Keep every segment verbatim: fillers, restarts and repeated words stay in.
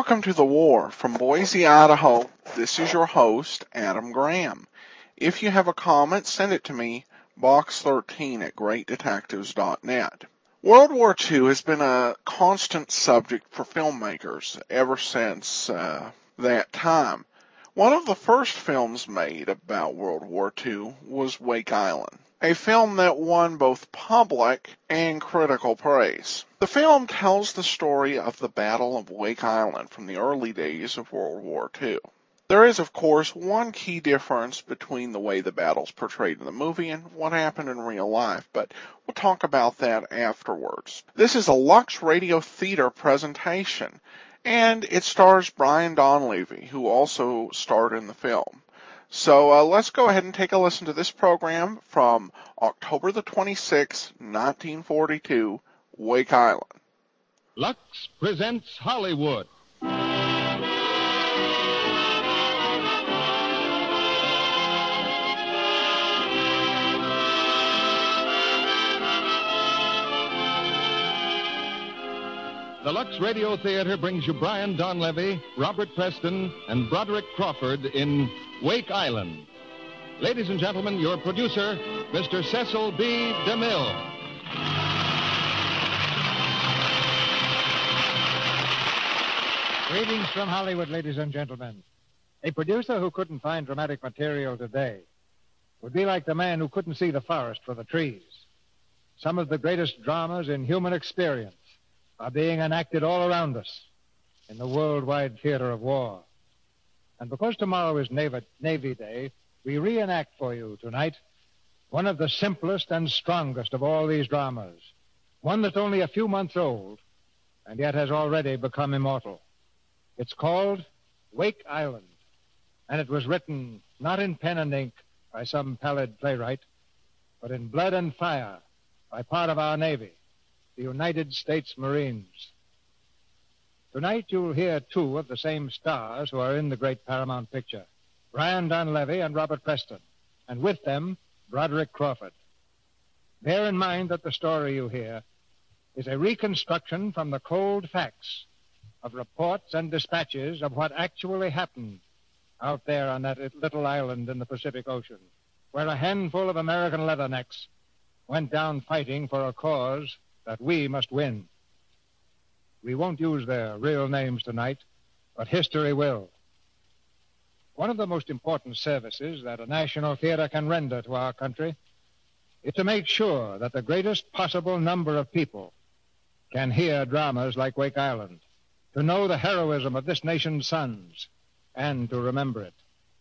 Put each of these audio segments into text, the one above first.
Welcome to The War. From Boise, Idaho, this is your host, Adam Graham. If you have a comment, send it to me, box thirteen at great detectives dot net. World War Two has been a constant subject for filmmakers ever since uh, that time. One of the first films made about World War Two was Wake Island, a film that won both public and critical praise. The film tells the story of the Battle of Wake Island from the early days of World War Two. There is, of course, one key difference between the way the battle's portrayed in the movie and what happened in real life, but we'll talk about that afterwards. This is a Lux Radio Theater presentation, and it stars Brian Donlevy, who also starred in the film. So uh, let's go ahead and take a listen to this program from October the twenty-sixth, nineteen forty-two, Wake Island. Lux presents Hollywood. The Lux Radio Theater brings you Brian Donlevy, Robert Preston, and Broderick Crawford in Wake Island. Ladies and gentlemen, your producer, Mister Cecil B. DeMille. Greetings from Hollywood, ladies and gentlemen. A producer who couldn't find dramatic material today would be like the man who couldn't see the forest for the trees. Some of the greatest dramas in human experience are being enacted all around us in the worldwide theater of war. And because tomorrow is Navy, Navy Day, we reenact for you tonight one of the simplest and strongest of all these dramas, one that's only a few months old and yet has already become immortal. It's called Wake Island, and it was written not in pen and ink by some pallid playwright, but in blood and fire by part of our Navy, the United States Marines. Tonight you'll hear two of the same stars who are in the great Paramount picture, Brian Donlevy and Robert Preston, and with them, Broderick Crawford. Bear in mind that the story you hear is a reconstruction from the cold facts of reports and dispatches of what actually happened out there on that little island in the Pacific Ocean, where a handful of American leathernecks went down fighting for a cause that we must win. We won't use their real names tonight, but history will. One of the most important services that a national theater can render to our country is to make sure that the greatest possible number of people can hear dramas like Wake Island, to know the heroism of this nation's sons, and to remember it.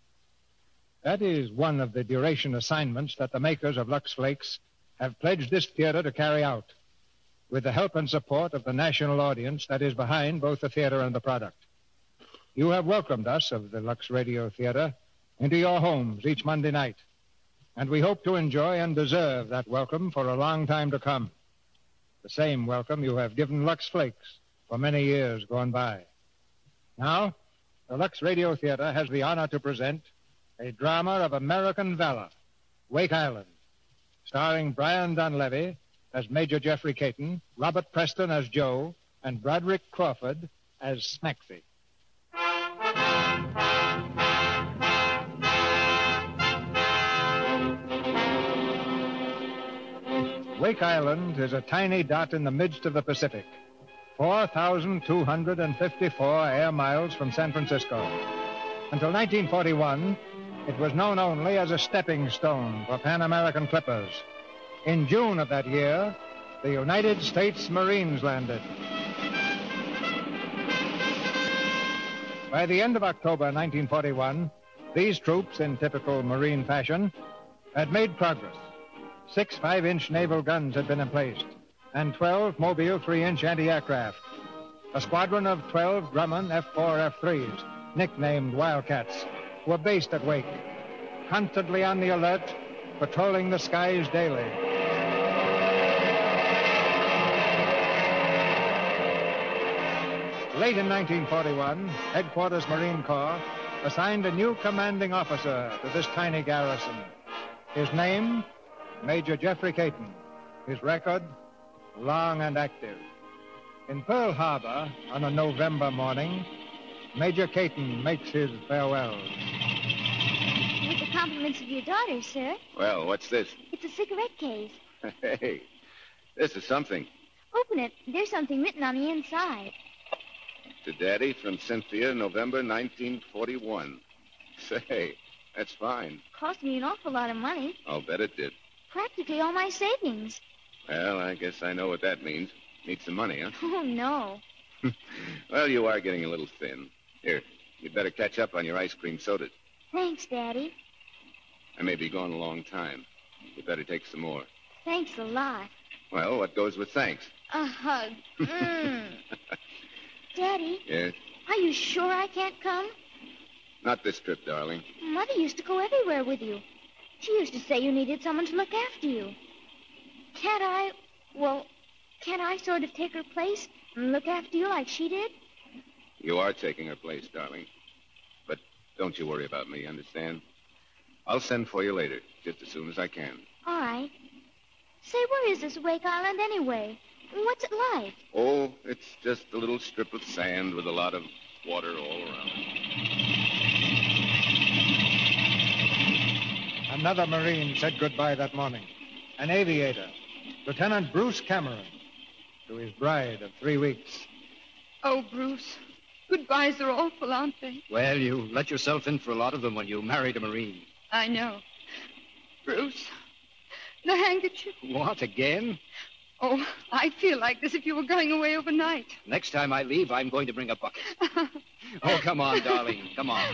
That is one of the duration assignments that the makers of Lux Flakes have pledged this theater to carry out, with the help and support of the national audience that is behind both the theater and the product. You have welcomed us of the Lux Radio Theater into your homes each Monday night, and we hope to enjoy and deserve that welcome for a long time to come. The same welcome you have given Lux Flakes for many years gone by. Now, the Lux Radio Theater has the honor to present a drama of American valor, Wake Island, starring Brian Donlevy as Major Jeffrey Caton, Robert Preston as Joe, and Broderick Crawford as Smaxy. Wake Island is a tiny dot in the midst of the Pacific, four thousand two hundred fifty-four air miles from San Francisco. Until nineteen forty-one, it was known only as a stepping stone for Pan American clippers. In June of that year, the United States Marines landed. By the end of October nineteen forty-one, these troops, in typical Marine fashion, had made progress. Six five-inch naval guns had been emplaced, and twelve Mobile three-inch anti-aircraft. A squadron of twelve Grumman F four F threes, nicknamed Wildcats, were based at Wake, constantly on the alert, patrolling the skies daily. Late in nineteen forty-one, Headquarters Marine Corps assigned a new commanding officer to this tiny garrison. His name, Major Jeffrey Caton. His record, long and active. In Pearl Harbor, on a November morning, Major Caton makes his farewell. With the compliments of your daughter, sir. Well, what's this? It's a cigarette case. Hey, this is something. Open it. There's something written on the inside. To Daddy from Cynthia, November nineteen forty-one. Say, that's fine. Cost me an awful lot of money. I'll bet it did. Practically all my savings. Well, I guess I know what that means. Need some money, huh? Oh, no. Well, you are getting a little thin. Here, you'd better catch up on your ice cream sodas. Thanks, Daddy. I may be gone a long time. You better take some more. Thanks a lot. Well, what goes with thanks? A hug. Mm. Daddy? Yes? Are you sure I can't come? Not this trip, darling. Mother used to go everywhere with you. She used to say you needed someone to look after you. Can't I, well, can't I sort of take her place and look after you like she did? You are taking her place, darling. But don't you worry about me, understand? I'll send for you later, just as soon as I can. All right. Say, where is this Wake Island anyway? What's it like? Oh, it's just a little strip of sand with a lot of water all around. Another Marine said goodbye that morning. An aviator, Lieutenant Bruce Cameron, to his bride of three weeks. Oh, Bruce. Goodbyes are awful, aren't they? Well, you let yourself in for a lot of them when you married a Marine. I know. Bruce, the handkerchief. What, again? Oh, I'd feel like this if you were going away overnight. Next time I leave, I'm going to bring a bucket. Oh, come on, darling. Come on.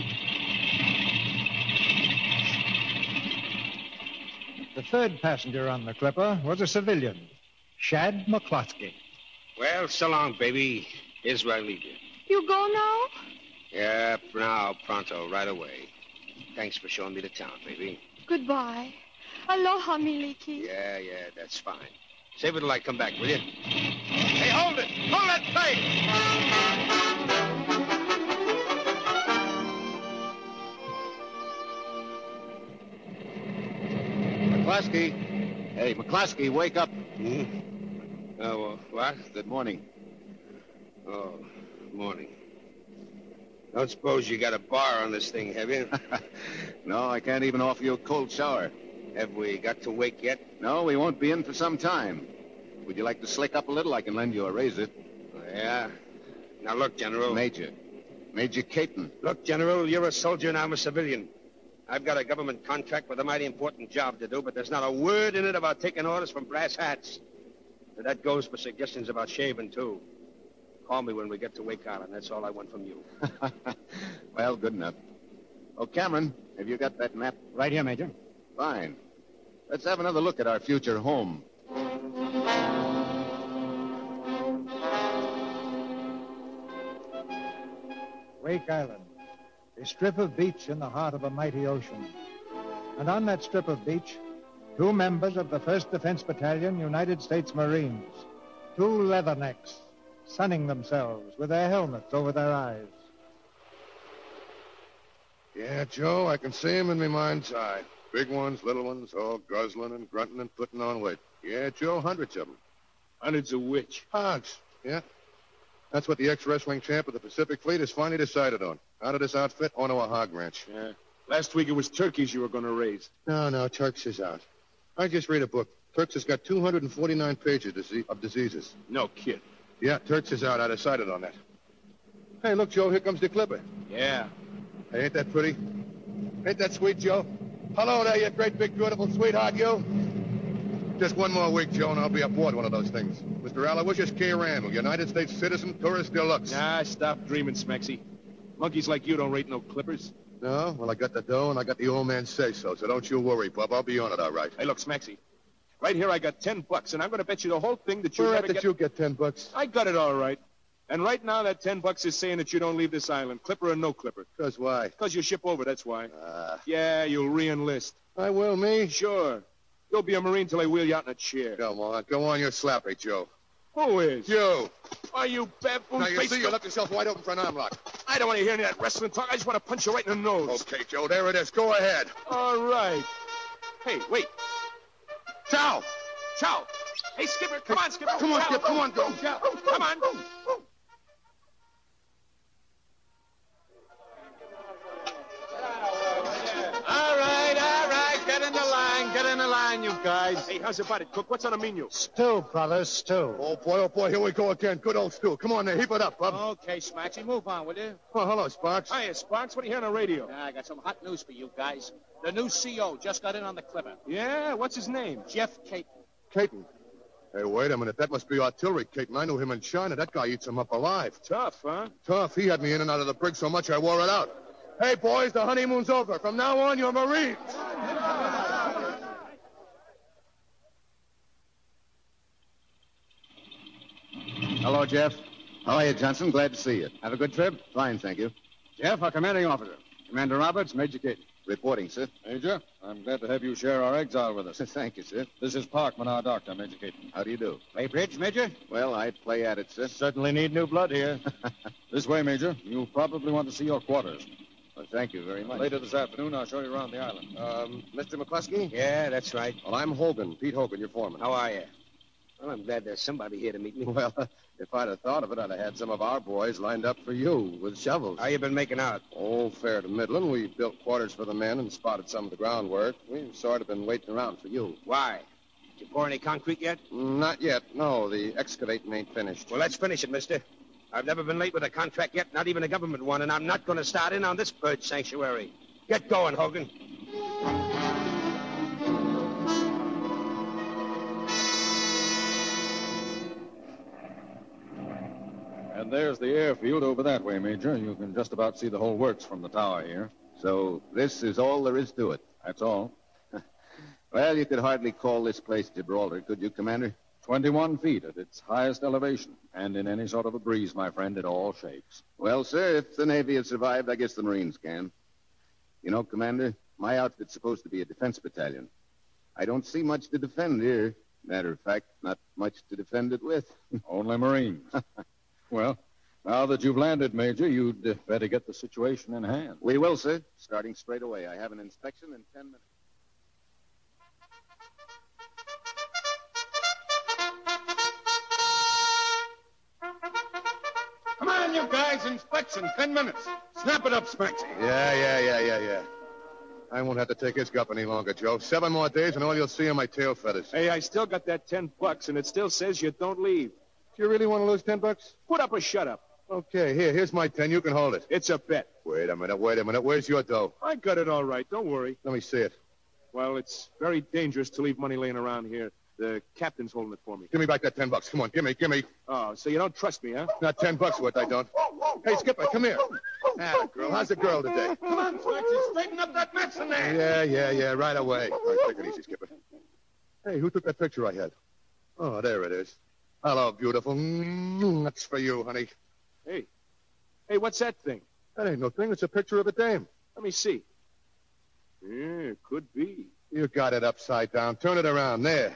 The third passenger on the Clipper was a civilian, Shad McCloskey. Well, so long, baby. Here's where I leave you. You go now? Yeah, for now, pronto, right away. Thanks for showing me the town, baby. Goodbye. Aloha, Miliki. Yeah, yeah, that's fine. Save it till I come back, will you? Hey, hold it! Hold that McCloskey. Hey, McCloskey, wake up. Hmm? Oh, uh, what? Good morning. Oh, morning. Don't suppose you got a bar on this thing, have you? No, I can't even offer you a cold shower. Have we got to wake yet? No, we won't be in for some time. Would you like to slick up a little? I can lend you a razor. Oh, yeah? Now, look, General. Major. Major Caton. Look, General, you're a soldier and I'm a civilian. I've got a government contract with a mighty important job to do, but there's not a word in it about taking orders from brass hats. And that goes for suggestions about shaving, too. Call me when we get to Wake Island. That's all I want from you. Well, good enough. Oh, Cameron, have you got that map? Right here, Major. Fine. Let's have another look at our future home. Wake Island, a strip of beach in the heart of a mighty ocean. And on that strip of beach, two members of the first Defense Battalion, United States Marines, two leathernecks, sunning themselves with their helmets over their eyes. Yeah, Joe, I can see 'em in my mind's eye. Big ones, little ones, all guzzling and grunting and putting on weight. Yeah, Joe, hundreds of 'em. Hundreds of which? Hogs, yeah. That's what the ex-wrestling champ of the Pacific Fleet has finally decided on. Out of this outfit, onto a hog ranch. Yeah. Last week it was turkeys you were going to raise. No, no, Turks is out. I just read a book. Turks has got two hundred forty-nine pages of diseases. No kid. Yeah, Turks is out. I decided on that. Hey, look, Joe, here comes the Clipper. Yeah. Hey, ain't that pretty? Ain't that sweet, Joe? Hello there, you great big beautiful sweetheart, you. Just one more week, Joe, and I'll be aboard one of those things. Mister Aloysius K. Randall, United States citizen, tourist deluxe. Nah, stop dreaming, Smexy. Monkeys like you don't rate no clippers. No? Well, I got the dough, and I got the old man say-so, so don't you worry, bub. I'll be on it all right. Hey, look, Smexy. Right here I got ten bucks, and I'm going to bet you the whole thing that you Where never at that get... you get ten bucks? I got it all right. And right now that ten bucks is saying that you don't leave this island, clipper or no clipper. Because why? Because you ship over, that's why. Ah. Yeah, you'll re-enlist. I will, me? Sure. You'll be a Marine till I wheel you out in a chair. Come on, go on, you're slappy, Joe. Who is? You. Are you baboon? Now, you see, you left yourself wide open for an arm lock. I don't want to hear any of that wrestling talk. I just want to punch you right in the nose. Okay, Joe, there it is. Go ahead. All right. Hey, wait. Chow. Chow. Hey, Skipper, come on, Skipper. Come on, Chow. Skip, come on, go. Chow. Come on. on, you guys. Hey, how's about it, Cook? What's on the menu? Stew, brothers, stew. Oh, boy, oh, boy, here we go again. Good old stew. Come on there, heap it up, bub. Okay, Smaxy, move on, will you? Oh, hello, Sparks. Hiya, Sparks. What do you hear on the radio? Yeah, I got some hot news for you guys. The new C O just got in on the Clipper. Yeah? What's his name? Jeff Caton. Caton. Hey, wait a minute. That must be artillery, Caton. I knew him in China. That guy eats him up alive. Tough, huh? Tough. He had me in and out of the brig so much I wore it out. Hey, boys, the honeymoon's over. From now on, you're Marines. Hello, Jeff. How are you, Johnson? Glad to see you. Have a good trip? Fine, thank you. Jeff, our commanding officer. Commander Roberts, Major Caton. Reporting, sir. Major, I'm glad to have you share our exile with us. Thank you, sir. This is Parkman, our doctor, Major Caton. How do you do? Play bridge, Major? Well, I play at it, sir. Certainly need new blood here. This way, Major. You'll probably want to see your quarters. Well, thank you very much. Later this afternoon, I'll show you around the island. Um, Mister McCluskey? Yeah, that's right. Well, I'm Hogan, Pete Hogan, your foreman. How are you? Well, I'm glad there's somebody here to meet me. Well, if I'd have thought of it, I'd have had some of our boys lined up for you with shovels. How you been making out? Oh, fair to middling. We built quarters for the men and spotted some of the groundwork. We've sort of been waiting around for you. Why? Did you pour any concrete yet? Not yet. No, the excavating ain't finished. Well, let's finish it, mister. I've never been late with a contract yet, not even a government one, and I'm not going to start in on this bird sanctuary. Get going, Hogan. And there's the airfield over that way, Major. You can just about see the whole works from the tower here. So this is all there is to it. That's all. Well, you could hardly call this place Gibraltar, could you, Commander? twenty-one feet at its highest elevation. And in any sort of a breeze, my friend, it all shakes. Well, sir, if the Navy has survived, I guess the Marines can. You know, Commander, my outfit's supposed to be a defense battalion. I don't see much to defend here. Matter of fact, not much to defend it with. Only Marines. Well, now that you've landed, Major, you'd uh, better get the situation in hand. We will, sir. Starting straight away. I have an inspection in ten minutes. Come on, you guys. Inspection. Ten minutes. Snap it up, Smaxy. Yeah, yeah, yeah, yeah, yeah. I won't have to take his gup any longer, Joe. Seven more days, and all you'll see are my tail feathers. Hey, I still got that ten bucks, and it still says you don't leave. Do you really want to lose ten bucks? Put up or shut up. Okay, here, here's my ten. You can hold it. It's a bet. Wait a minute, wait a minute. Where's your dough? I got it all right. Don't worry. Let me see it. Well, it's very dangerous to leave money laying around here. The captain's holding it for me. Give me back that ten bucks. Come on, give me, give me. Oh, so you don't trust me, huh? Not ten bucks worth, I don't. Hey, Skipper, come here. Ah, girl. How's the girl today? Come on, Smaxy, straighten up that mess in there. Yeah, yeah, yeah, right away. All right, take it easy, Skipper. Hey, who took that picture I had? Oh, there it is. Hello, beautiful. Mm, that's for you, honey. Hey. Hey, what's that thing? That ain't no thing. It's a picture of a dame. Let me see. Yeah, could be. You got it upside down. Turn it around. There.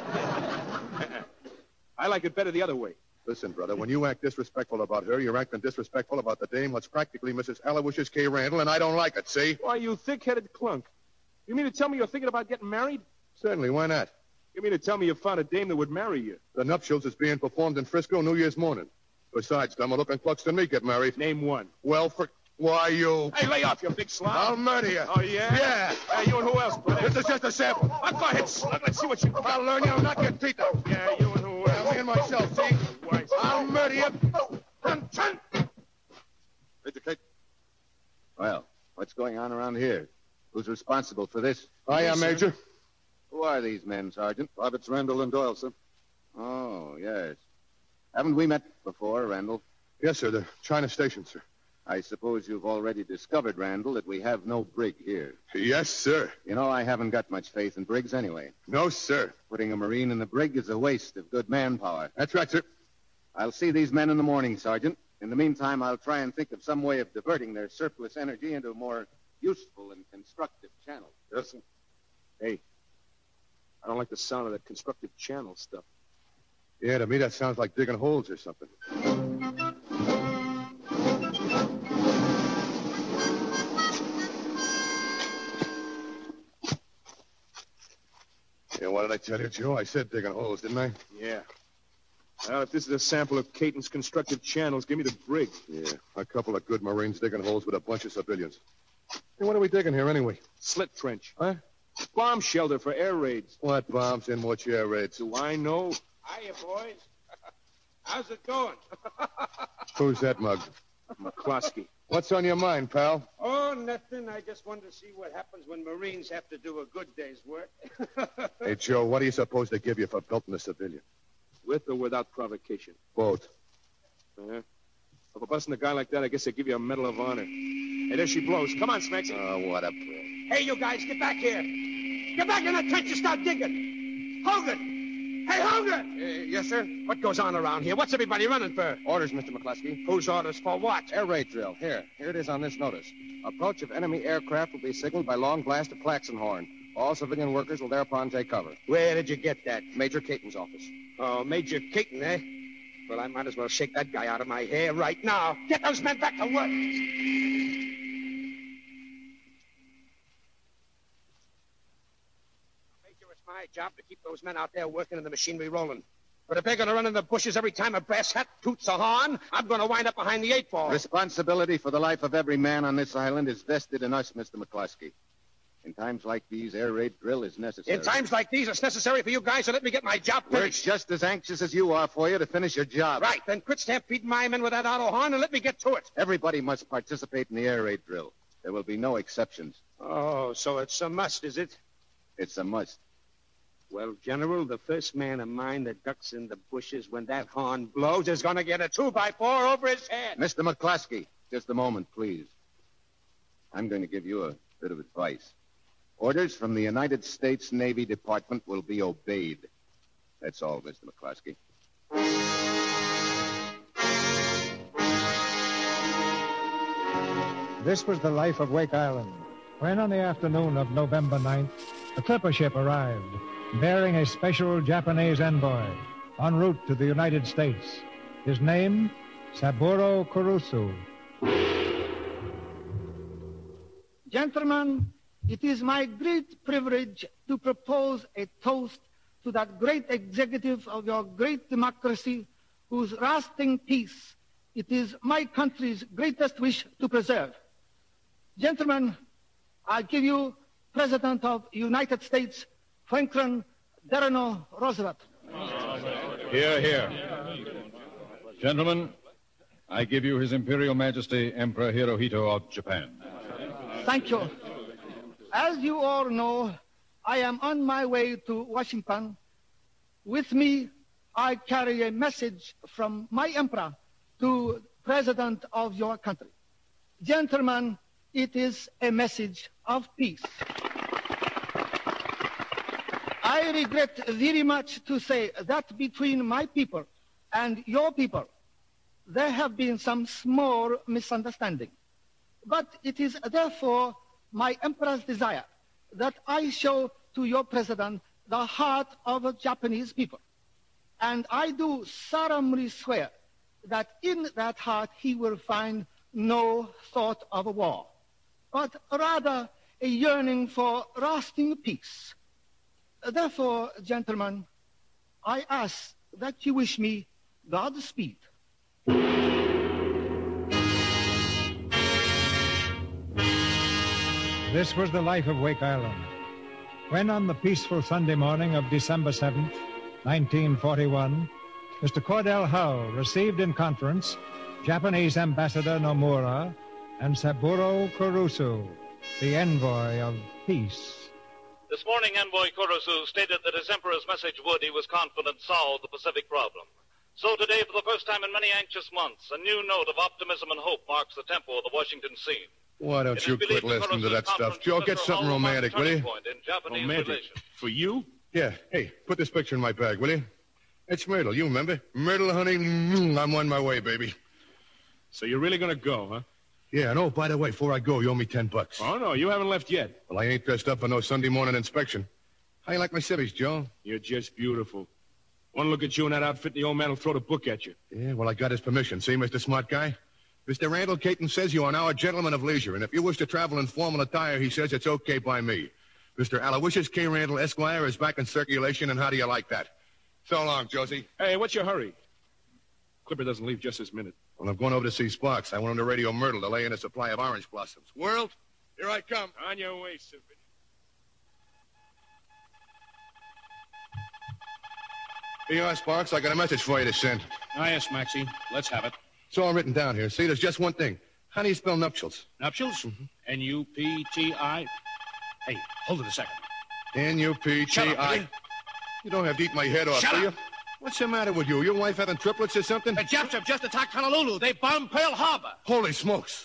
I like it better the other way. Listen, brother, when you act disrespectful about her, you're acting disrespectful about the dame what's practically Missus Aloysius K. Randall, and I don't like it, see? Why, you thick-headed clunk. You mean to tell me you're thinking about getting married? Certainly, why not? You mean to tell me you found a dame that would marry you? The nuptials is being performed in Frisco New Year's morning. Besides, dumber-looking clucks than me get married. Name one. Well, for... Why, you... Hey, lay off, you big slob. I'll murder you. Oh, yeah? Yeah. Hey, you and who else, brother? This is just a sample. Oh, go ahead, slug. Let's see what you... I'll learn you. I'll knock your teeth out. Yeah, you and who else? Yeah, me and myself, see? Why, I'll murder you. Run, run. Major Caton. Well, what's going on around here? Who's responsible for this? I am, Major. Who are these men, Sergeant? Privates Randall and Doyle, sir. Oh, yes. Haven't we met before, Randall? Yes, sir. The China station, sir. I suppose you've already discovered, Randall, that we have no brig here. Yes, sir. You know, I haven't got much faith in brigs anyway. No, sir. Putting a Marine in the brig is a waste of good manpower. That's right, sir. I'll see these men in the morning, Sergeant. In the meantime, I'll try and think of some way of diverting their surplus energy into a more useful and constructive channel. Yes, sir. Hey, I don't like the sound of that constructive channel stuff. Yeah, to me that sounds like digging holes or something. Yeah, what did I tell you, Joe? I said digging holes, didn't I? Yeah. Well, if this is a sample of Caton's constructive channels, give me the brig. Yeah, a couple of good Marines digging holes with a bunch of civilians. Hey, what are we digging here anyway? Slit trench. Huh? bomb shelter for air raids. What bombs and what air raids? Do I know? Hiya, boys. How's it going? Who's that mug? McCloskey. What's on your mind, pal? Oh, nothing. I just wanted to see what happens when Marines have to do a good day's work. Hey, Joe, what are you supposed to give you for belting a civilian? With or without provocation? Both. Uh-huh. Well, for busting a guy like that, I guess they give you a Medal of Honor. Hey, there she blows. Come on, Smexy. Oh, what a prick. Hey, you guys, get back here. Get back in the trench and start digging. Hogan! Hey, Hogan! Uh, yes, sir? What goes on around here? What's everybody running for? Orders, Mister McCluskey. Whose orders for what? Air raid drill. Here. Here it is on this notice. Approach of enemy aircraft will be signaled by long blast of klaxon horn. All civilian workers will thereupon take cover. Where did you get that? Major Caton's office. Oh, Major Caton, eh? Well, I might as well shake that guy out of my hair right now. Get those men back to work. It's my job to keep those men out there working and the machinery rolling. But if they're going to run in the bushes every time a brass hat toots a horn, I'm going to wind up behind the eight ball. Responsibility for the life of every man on this island is vested in us, Mister McCluskey. In times like these, air raid drill is necessary. In times like these, it's necessary for you guys to let me get my job finished. We're just as anxious as you are for you to finish your job. Right, then quit stampeding my men with that auto horn and let me get to it. Everybody must participate in the air raid drill. There will be no exceptions. Oh, so it's a must, is it? It's a must. Well, General, the first man of mine that ducks in the bushes when that horn blows is going to get a two by four over his head. Mister McCluskey, just a moment, please. I'm going to give you a bit of advice. Orders from the United States Navy Department will be obeyed. That's all, Mister McCluskey. This was the life of Wake Island, when on the afternoon of November ninth, a clipper ship arrived, bearing a special Japanese envoy, en route to the United States. His name, Saburo Kurusu. Gentlemen, it is my great privilege to propose a toast to that great executive of your great democracy, whose lasting peace it is my country's greatest wish to preserve. Gentlemen, I give you President of the United States, Franklin Delano Roosevelt. Here, here. Gentlemen, I give you His Imperial Majesty Emperor Hirohito of Japan. Thank you. As you all know, I am on my way to Washington. With me, I carry a message from my emperor to the President of your country. Gentlemen, it is a message of peace. I regret very much to say that between my people and your people, there have been some small misunderstandings. But it is therefore my emperor's desire that I show to your president the heart of the Japanese people. And I do solemnly swear that in that heart he will find no thought of war, but rather a yearning for lasting peace. Therefore, gentlemen, I ask that you wish me Godspeed. This was the life of Wake Island, when on the peaceful Sunday morning of December seventh, nineteen forty-one, Mister Cordell Hull received in conference Japanese Ambassador Nomura and Saburo Kurusu, the envoy of peace. This morning, Envoy Kurusu stated that his emperor's message would, he was confident, solve the Pacific problem. So today, for the first time in many anxious months, a new note of optimism and hope marks the tempo of the Washington scene. Why don't you quit listening to that stuff? Joe, get something romantic, will you? Romantic? For you? Yeah. Hey, put this picture in my bag, will you? It's Myrtle, you remember? Myrtle, honey, I'm on my way, baby. So you're really going to go, huh? Yeah, and oh, by the way, before I go, you owe me ten bucks. Oh, no, you haven't left yet. Well, I ain't dressed up for no Sunday morning inspection. How you like my civvies, Joe? You're just beautiful. One look at you in that outfit, the old man will throw the book at you. Yeah, well, I got his permission. See, Mister Smart Guy? Mister Randall Caton says you are now a gentleman of leisure, and if you wish to travel in formal attire, he says it's okay by me. Mister Aloysius K. Randall, Esquire, is back in circulation, and how do you like that? So long, Josie. Hey, what's your hurry? Clipper doesn't leave just this minute. Well, I'm going over to see Sparks. I want him to radio Myrtle to lay in a supply of orange blossoms. World, here I come. On your way, civilian. Here you are, Sparks. I got a message for you to send. Ah, yes, Maxie. Let's have it. It's all written down here. See, there's just one thing. How do you spell nuptials? Nuptials? Mm-hmm. N U P T I. Hey, hold it a second. N U P T Shut up, will I. you? You don't have to eat my head off, Shut do you? up. What's the matter with you? Your wife having triplets or something? The Japs have just attacked Honolulu. They bombed Pearl Harbor. Holy smokes.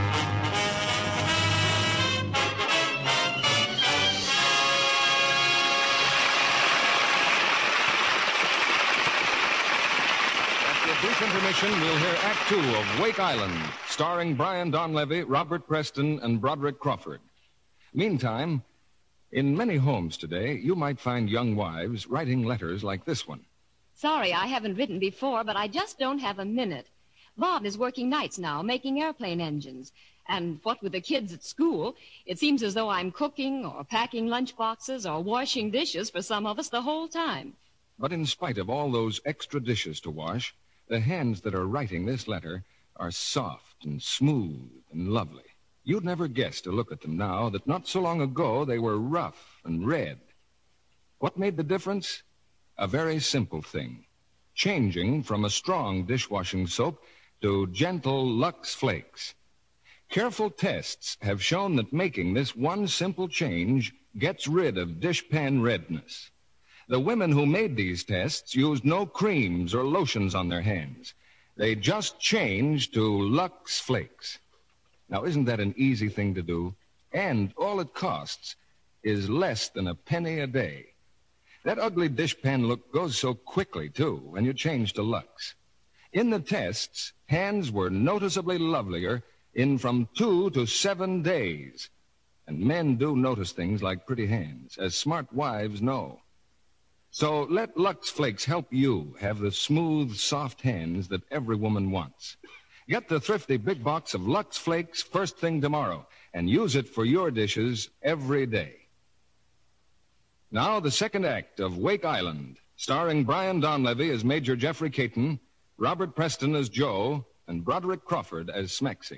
Brief intermission, we'll hear Act Two of Wake Island, starring Brian Donlevy, Robert Preston, and Broderick Crawford. Meantime, in many homes today, you might find young wives writing letters like this one. Sorry, I haven't written before, but I just don't have a minute. Bob is working nights now, making airplane engines. And what with the kids at school, it seems as though I'm cooking or packing lunch boxes or washing dishes for some of us the whole time. But in spite of all those extra dishes to wash, the hands that are writing this letter are soft and smooth and lovely. You'd never guess to look at them now that not so long ago they were rough and red. What made the difference? A very simple thing. Changing from a strong dishwashing soap to gentle Lux Flakes. Careful tests have shown that making this one simple change gets rid of dishpan redness. The women who made these tests used no creams or lotions on their hands. They just changed to Lux Flakes. Now, isn't that an easy thing to do? And all it costs is less than a penny a day. That ugly dishpan look goes so quickly, too, when you change to Lux. In the tests, hands were noticeably lovelier in from two to seven days. And men do notice things like pretty hands, as smart wives know. So let Lux Flakes help you have the smooth, soft hands that every woman wants. Get the thrifty big box of Lux Flakes first thing tomorrow and use it for your dishes every day. Now, the second act of Wake Island, starring Brian Donlevy as Major Jeffrey Caton, Robert Preston as Joe, and Broderick Crawford as Smexy.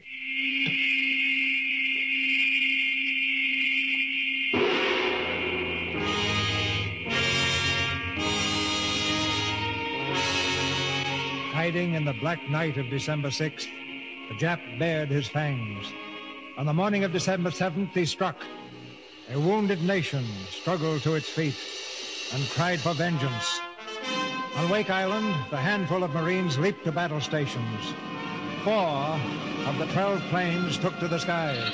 Hiding in the black night of December sixth, the Jap bared his fangs. On the morning of December seventh, he struck. A wounded nation struggled to its feet and cried for vengeance. On Wake Island, the handful of Marines leaped to battle stations. Four of the twelve planes took to the skies.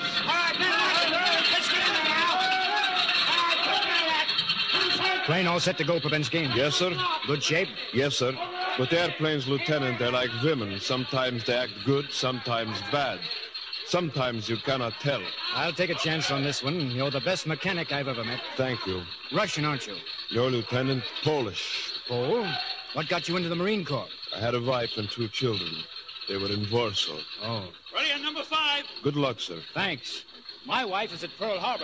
Plane all set to go, Pavinsky. Yes, sir. Good shape? Yes, sir. But airplanes, Lieutenant, they're like women. Sometimes they act good, sometimes bad. Sometimes you cannot tell. I'll take a chance on this one. You're the best mechanic I've ever met. Thank you. Russian, aren't you? No, Lieutenant, Polish. Pole? What got you into the Marine Corps? I had a wife and two children. They were in Warsaw. Oh. Ready on number five. Good luck, sir. Thanks. My wife is at Pearl Harbor.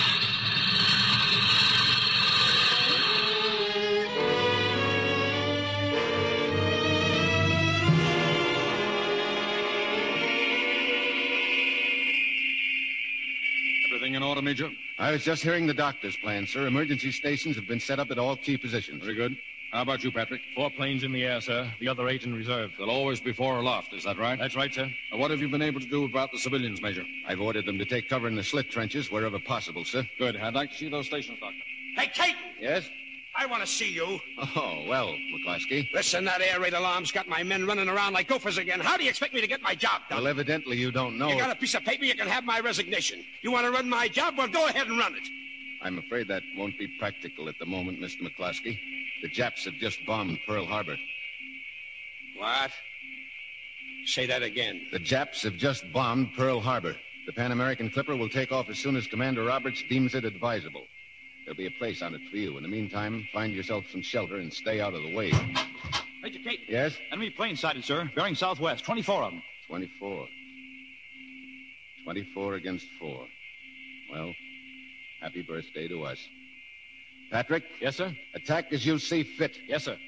Everything in order, Major? I was just hearing the doctor's plan, sir. Emergency stations have been set up at all key positions. Very good. How about you, Patrick? Four planes in the air, sir. The other eight in reserve. They'll always be fore or aloft, is that right? That's right, sir. Now, what have you been able to do about the civilians, Major? I've ordered them to take cover in the slit trenches wherever possible, sir. Good. I'd like to see those stations, Doctor. Hey, Kate! Yes? I want to see you. Oh, well, McCloskey. Listen, that air raid alarm's got my men running around like gophers again. How do you expect me to get my job done? Well, evidently you don't know. You got a piece of paper, you can have my resignation. You want to run my job? Well, go ahead and run it. I'm afraid that won't be practical at the moment, Mister McCloskey. The Japs have just bombed Pearl Harbor. What? Say that again. The Japs have just bombed Pearl Harbor. The Pan American Clipper will take off as soon as Commander Roberts deems it advisable. There'll be a place on it for you. In the meantime, find yourself some shelter and stay out of the way. Major Kate. Yes? Enemy plane sighted, sir. Bearing southwest. twenty-four of them. Twenty-four. Twenty-four against four. Well, happy birthday to us. Patrick? Yes, sir? Attack as you see fit. Yes, sir.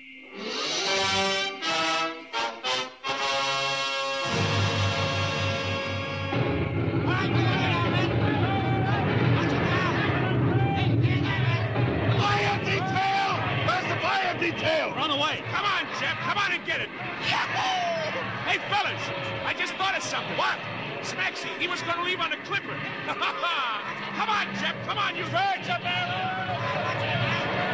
Fire detail! Where's the fire detail. Run away. Come on, Jeff. Come on and get it. Hey, fellas, I just thought of something. What? Smaxy, he was going to leave on a clipper. Come on, Jeff. Come on, you birds up there.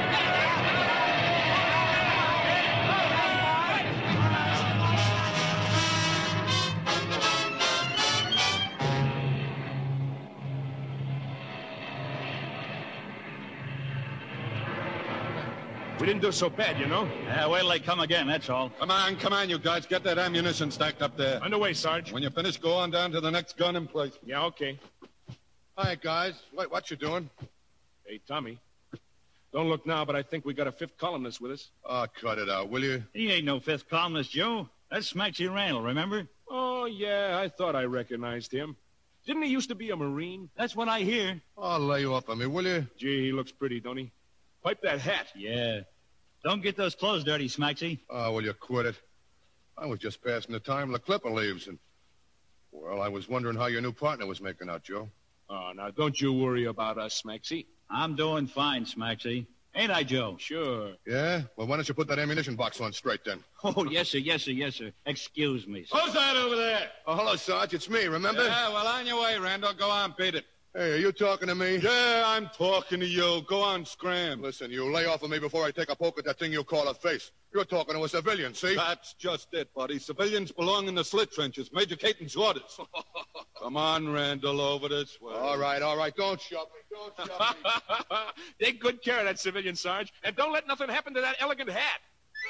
We didn't do so bad, you know. Yeah, wait till they come again, that's all. Come on, come on, you guys. Get that ammunition stacked up there. Underway, Sarge. When you finish, go on down to the next gun in place. Yeah, okay. Hi, guys. Wait, what you doing? Hey, Tommy. Don't look now, but I think we got a fifth columnist with us. Oh, cut it out, will you? He ain't no fifth columnist, Joe. That's Smaxy Randall, remember? Oh, yeah, I thought I recognized him. Didn't he used to be a Marine? That's what I hear. Oh, lay off of me, will you? Gee, he looks pretty, don't he? Pipe that hat. Yeah. Don't get those clothes dirty, Smaxy. Oh, will you quit it? I was just passing the time till the clipper leaves, and... Well, I was wondering how your new partner was making out, Joe. Oh, now, don't you worry about us, Smaxy. I'm doing fine, Smaxy. Ain't I, Joe? Sure. Yeah? Well, why don't you put that ammunition box on straight, then? Oh, yes, sir, yes, sir, yes, sir. Excuse me, sir. Who's that over there? Oh, hello, Sarge. It's me, remember? Yeah, well, on your way, Randall. Go on, beat it. Hey, are you talking to me? Yeah, I'm talking to you. Go on, scram. Listen, you lay off of me before I take a poke at that thing you call a face. You're talking to a civilian, see? That's just it, buddy. Civilians belong in the slit trenches. Major Caton's orders. Come on, Randall, over this way. All right, all right. Don't shove me. Don't shove me. Take good care of that civilian, Sarge. And don't let nothing happen to that elegant hat.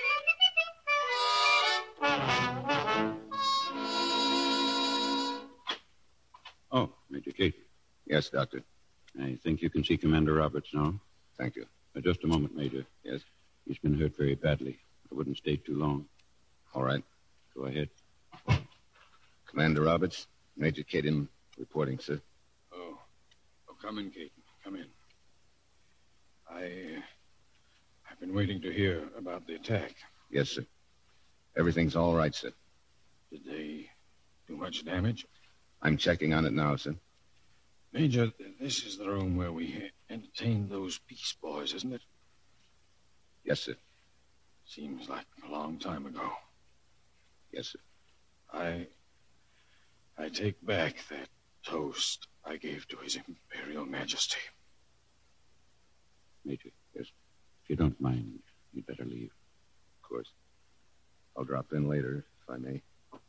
Oh, Major Caton. Yes, Doctor. I think you can see Commander Roberts now. Thank you. Uh, just a moment, Major. Yes? He's been hurt very badly. I wouldn't stay too long. All right. Go ahead. Commander Roberts, Major Caton reporting, sir. Oh. Oh, come in, Caton. Come in. I... Uh, I've been waiting to hear about the attack. Yes, sir. Everything's all right, sir. Did they do much damage? I'm checking on it now, sir. Major, this is the room where we entertained those Peace Boys, isn't it? Yes, sir. Seems like a long time ago. Yes, sir. I... I take back that toast I gave to His Imperial Majesty. Major, yes. If you don't mind, you'd better leave. Of course. I'll drop in later, if I may.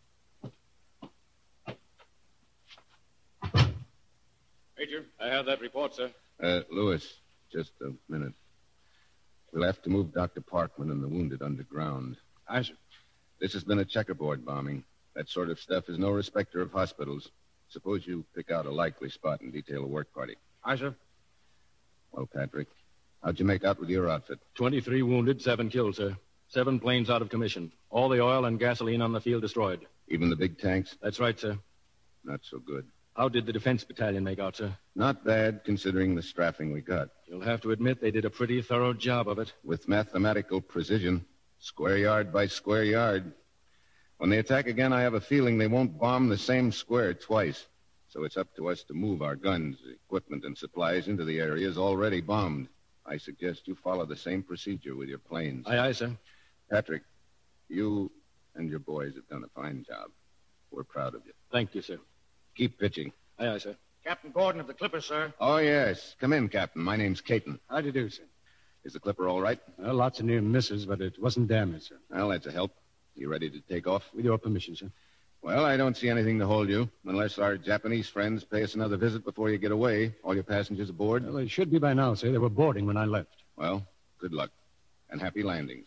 Major, I have that report, sir. Uh, Lewis, just a minute. We'll have to move Doctor Parkman and the wounded underground. Aye, sir. This has been a checkerboard bombing. That sort of stuff is no respecter of hospitals. Suppose you pick out a likely spot and detail a work party. Aye, sir. Well, Patrick, how'd you make out with your outfit? Twenty-three wounded, seven killed, sir. Seven planes out of commission. All the oil and gasoline on the field destroyed. Even the big tanks? That's right, sir. Not so good. How did the defense battalion make out, sir? Not bad, considering the strafing we got. You'll have to admit they did a pretty thorough job of it. With mathematical precision, square yard by square yard. When they attack again, I have a feeling they won't bomb the same square twice. So it's up to us to move our guns, equipment, and supplies into the areas already bombed. I suggest you follow the same procedure with your planes. Aye, aye, sir. Patrick, you and your boys have done a fine job. We're proud of you. Thank you, sir. Keep pitching. Aye, aye, sir. Captain Gordon of the Clipper, sir. Oh, yes. Come in, Captain. My name's Caton. How do you do, sir? Is the Clipper all right? Well, lots of near misses, but it wasn't damaged, sir. Well, that's a help. You ready to take off? With your permission, sir. Well, I don't see anything to hold you, unless our Japanese friends pay us another visit before you get away. All your passengers aboard? Well, they should be by now, sir. They were boarding when I left. Well, good luck, and happy landings.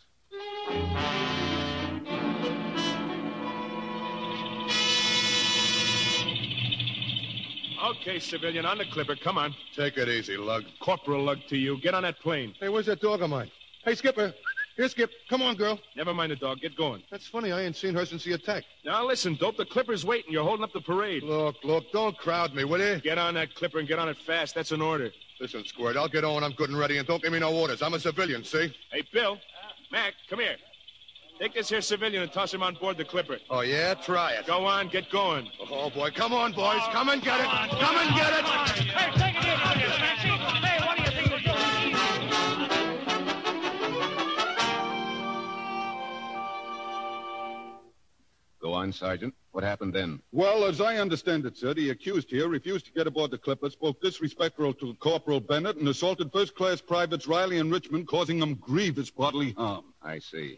Okay, civilian, on the Clipper. Come on. Take it easy, Lug. Corporal Lug to you. Get on that plane. Hey, where's that dog of mine? Hey, Skipper. Here, Skip. Come on, girl. Never mind the dog. Get going. That's funny. I ain't seen her since the attack. Now, listen, Dope. The Clipper's waiting. You're holding up the parade. Look, look. Don't crowd me, will you? Get on that Clipper and get on it fast. That's an order. Listen, Squirt, I'll get on when I'm good and ready, and don't give me no orders. I'm a civilian, see? Hey, Bill. Mac, come here. Take this here civilian and toss him on board the Clipper. Oh, yeah? Try it. Go on. Get going. Oh, boy. Come on, boys. Come and get it. Come and get it. Hey, take it easy, Smaxy. Hey, what do you think you're doing? Go on, Sergeant. What happened then? Well, as I understand it, sir, the accused here refused to get aboard the Clipper, spoke disrespectful to Corporal Bennett, and assaulted first-class privates Riley and Richmond, causing them grievous bodily harm. I see.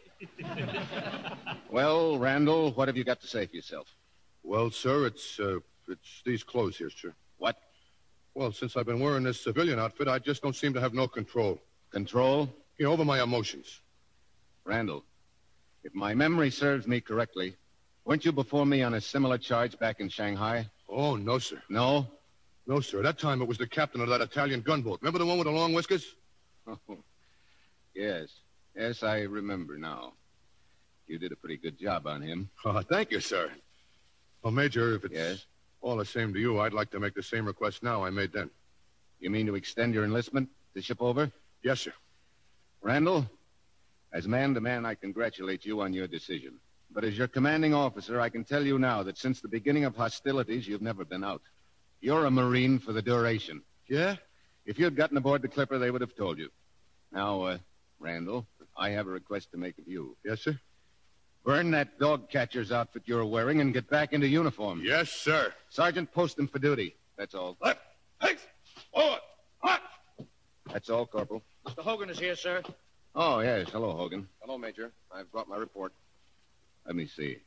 Well, Randall, what have you got to say for yourself? Well, sir, it's, uh, it's these clothes here, sir. What? Well, since I've been wearing this civilian outfit, I just don't seem to have no control. Control? You know, over my emotions. Randall, if my memory serves me correctly, weren't you before me on a similar charge back in Shanghai? Oh, no, sir. No? No, sir. That time it was the captain of that Italian gunboat. Remember the one with the long whiskers? Oh, yes. Yes, I remember now. You did a pretty good job on him. Oh, thank you, sir. Well, Major, if it's Yes? all the same to you, I'd like to make the same request now I made then. You mean to extend your enlistment to ship over? Yes, sir. Randall, as man to man, I congratulate you on your decision. But as your commanding officer, I can tell you now that since the beginning of hostilities, you've never been out. You're a Marine for the duration. Yeah? If you'd gotten aboard the Clipper, they would have told you. Now, uh, Randall, I have a request to make of you. Yes, sir? Burn that dog catcher's outfit you're wearing and get back into uniform. Yes, sir. Sergeant, post him for duty. That's all. Left, right, forward, march. That's all, Corporal. Mister Hogan is here, sir. Oh, yes. Hello, Hogan. Hello, Major. I've brought my report. Let me see.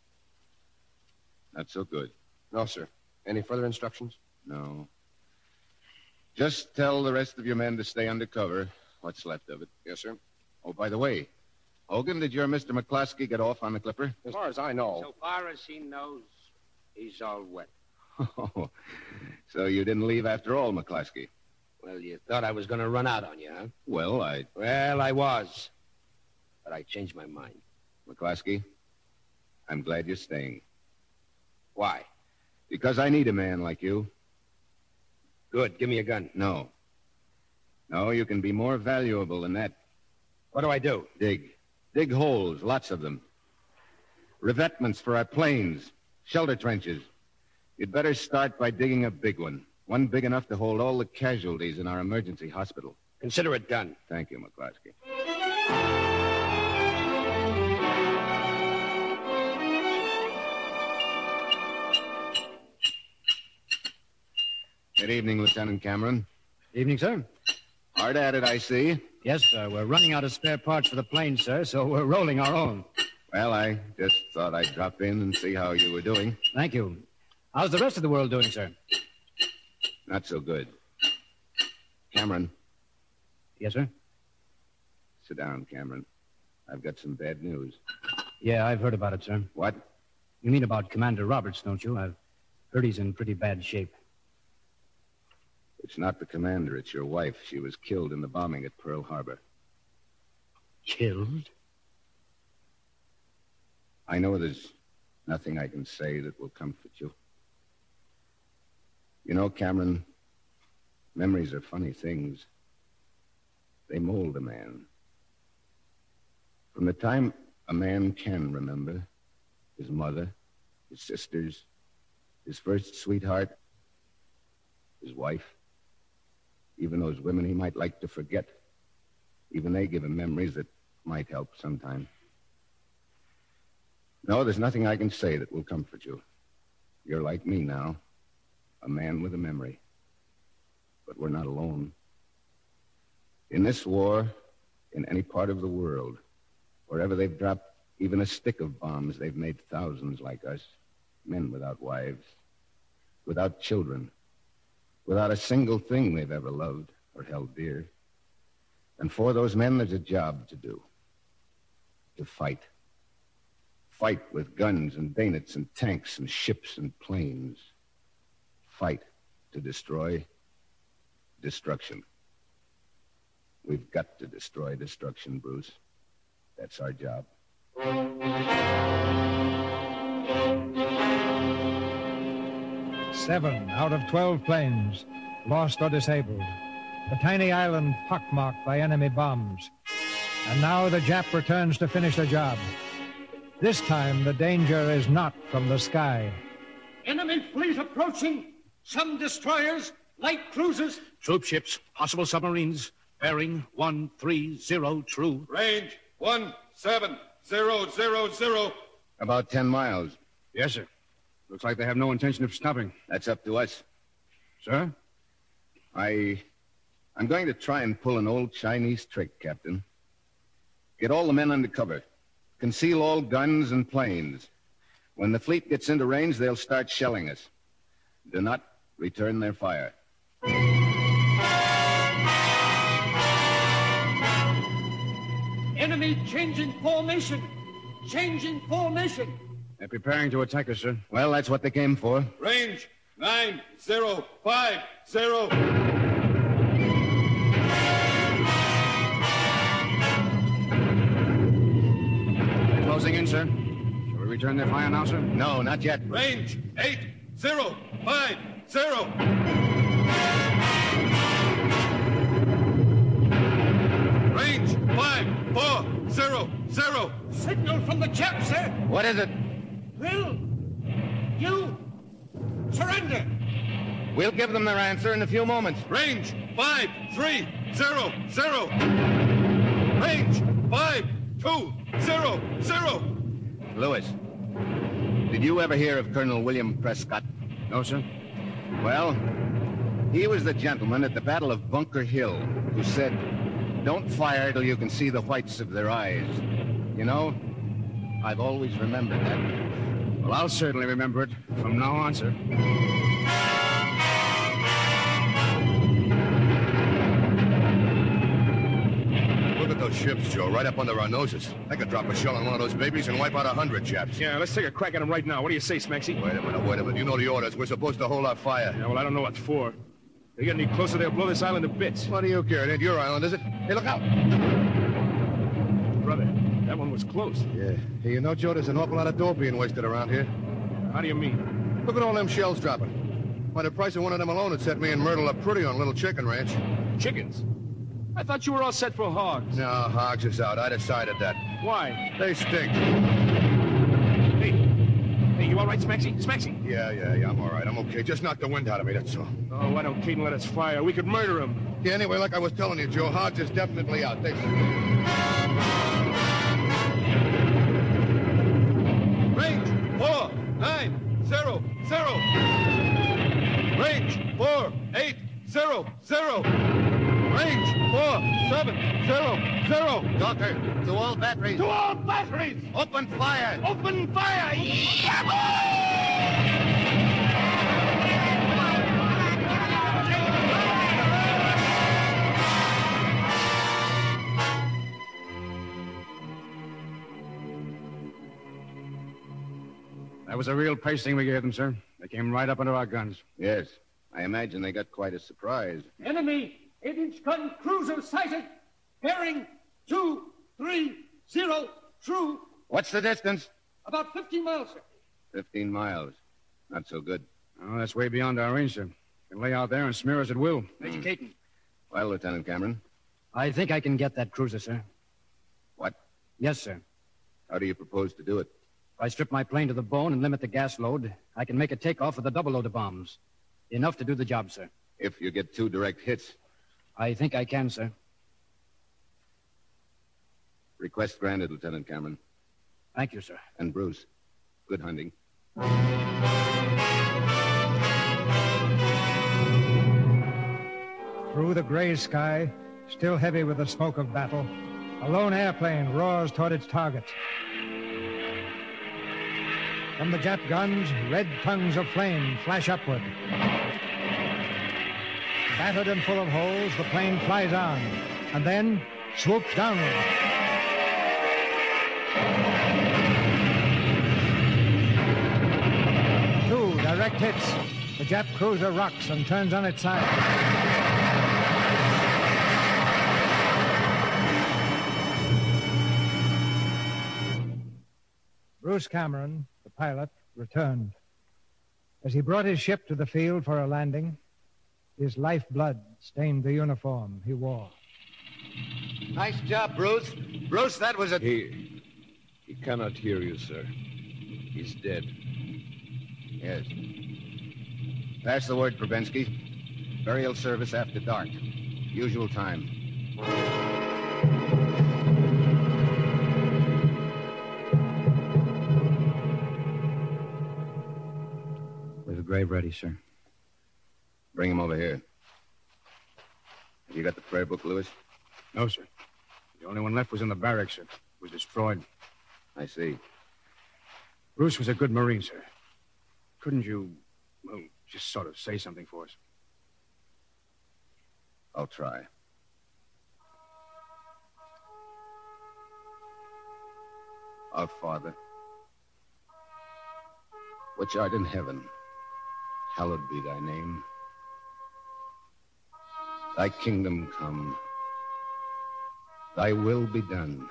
Not so good. No, sir. Any further instructions? No. Just tell the rest of your men to stay under cover, what's left of it. Yes, sir. Oh, by the way, Hogan, did your Mister McCluskey get off on the Clipper? As far as I know. So far as he knows, he's all wet. Oh, so you didn't leave after all, McCluskey? Well, you thought I was going to run out on you, huh? Well, I... Well, I was. But I changed my mind. McCluskey, I'm glad you're staying. Why? Because I need a man like you. Good. Give me a gun. No. No, you can be more valuable than that. What do I do? Dig. Dig holes, lots of them. Revetments for our planes. Shelter trenches. You'd better start by digging a big one. One big enough to hold all the casualties in our emergency hospital. Consider it done. Thank you, McCluskey. Good evening, Lieutenant Cameron. Evening, sir. Hard at it, I see. Yes, sir. We're running out of spare parts for the plane, sir, so we're rolling our own. Well, I just thought I'd drop in and see how you were doing. Thank you. How's the rest of the world doing, sir? Not so good. Cameron. Yes, sir? Sit down, Cameron. I've got some bad news. Yeah, I've heard about it, sir. What? You mean about Commander Roberts, don't you? I've heard he's in pretty bad shape. It's not the commander, it's your wife. She was killed in the bombing at Pearl Harbor. Killed? I know there's nothing I can say that will comfort you. You know, Cameron, memories are funny things. They mold a man. From the time a man can remember, his mother, his sisters, his first sweetheart, his wife, even those women he might like to forget, even they give him memories that might help sometime. No, there's nothing I can say that will comfort you. You're like me now, a man with a memory. But we're not alone. In this war, in any part of the world, wherever they've dropped even a stick of bombs, they've made thousands like us, men without wives, without children, without a single thing they've ever loved or held dear. And for those men, there's a job to do. To fight. Fight with guns and bayonets and tanks and ships and planes. Fight to destroy destruction. We've got to destroy destruction, Bruce. That's our job. Seven out of twelve planes lost or disabled. The tiny island pockmarked by enemy bombs. And now the Jap returns to finish the job. This time, the danger is not from the sky. Enemy fleet approaching. Some destroyers, light cruisers. Troop ships, possible submarines. Bearing one three zero true. Range one seven zero zero zero. About ten miles. Yes, sir. Looks like they have no intention of stopping. That's up to us. Sir? I... I'm going to try and pull an old Chinese trick, Captain. Get all the men under cover. Conceal all guns and planes. When the fleet gets into range, they'll start shelling us. Do not return their fire. Enemy changing formation. Changing formation. They're preparing to attack us, sir. Well, that's what they came for. Range nine zero five zero. They're closing in, sir. Shall we return their fire now, sir? No, not yet. Range eight zero five zero. Range five four zero zero. Signal from the Jap, sir. What is it? Will you surrender? We'll give them their answer in a few moments. Range five three zero zero. Range five two zero zero. Lewis, did you ever hear of Colonel William Prescott? No, sir. Well, he was the gentleman at the Battle of Bunker Hill who said, "Don't fire till you can see the whites of their eyes." You know, I've always remembered that. Well, I'll certainly remember it from now on, sir. Look at those ships, Joe, right up under our noses. They could drop a shell on one of those babies and wipe out a hundred chaps. Yeah, let's take a crack at them right now. What do you say, Smexy? Wait a minute, wait a minute. You know the orders. We're supposed to hold our fire. Yeah, well, I don't know what for. They get any closer, they'll blow this island to bits. What do you care? It ain't your island, is it? Hey, look out! Brother, that one was close. Yeah. Hey, you know, Joe, there's an awful lot of dough being wasted around here. How do you mean? Look at all them shells dropping. Why, the price of one of them alone would set me and Myrtle up pretty on a little chicken ranch. Chickens? I thought you were all set for hogs. No, hogs is out. I decided that. Why? They stink. Hey, hey, you all right, Smexy? Smexy? Yeah, yeah, yeah, I'm all right. I'm okay. Just knock the wind out of me, that's all. Oh, why don't Keaton let us fire? We could murder him. Yeah, anyway, like I was telling you, Joe, hogs is definitely out. They Range four nine zero zero. Range four eight zero zero. Range four seven zero zero. Doctor, to all batteries. To all batteries! Open fire! Open fire! That was a real pasting we gave them, sir. They came right up under our guns. Yes. I imagine they got quite a surprise. Enemy eight-inch gun cruiser sighted. Bearing two three zero true. What's the distance? About fifteen miles, sir. Fifteen miles. Not so good. Oh, that's way beyond our range, sir. Can lay out there and smear us at will. Major Caton. Well, Lieutenant Cameron? I think I can get that cruiser, sir. What? Yes, sir. How do you propose to do it? If I strip my plane to the bone and limit the gas load, I can make a takeoff with a double load of bombs. Enough to do the job, sir. If you get two direct hits. I think I can, sir. Request granted, Lieutenant Cameron. Thank you, sir. And Bruce, good hunting. Through the gray sky, still heavy with the smoke of battle, a lone airplane roars toward its target. From the Jap guns, red tongues of flame flash upward. Battered and full of holes, the plane flies on, and then swoops downward. Two direct hits. The Jap cruiser rocks and turns on its side. Bruce Cameron, the pilot, returned. As he brought his ship to the field for a landing, his lifeblood stained the uniform he wore. Nice job, Bruce. Bruce, that was a... He... he cannot hear you, sir. He's dead. Yes. Pass the word, Probensky. Burial service after dark. Usual time. grave ready, sir. Bring him over here. Have you got the prayer book, Lewis? No, sir. The only one left was in the barracks, sir. It was destroyed. I see. Bruce was a good Marine, sir. Couldn't you, well, just sort of say something for us? I'll try. Our Father, which art in heaven, hallowed be thy name. Thy kingdom come. Thy will be done.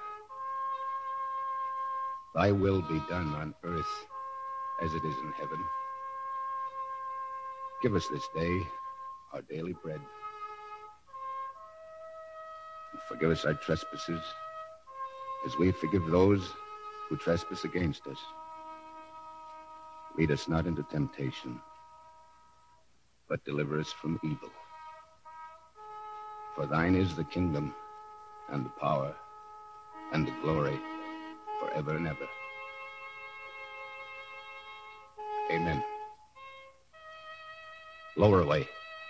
Thy will be done on earth as it is in heaven. Give us this day our daily bread. And forgive us our trespasses as we forgive those who trespass against us. Lead us not into temptation, but deliver us from evil. For thine is the kingdom, and the power, and the glory, forever and ever. Amen. Lower away.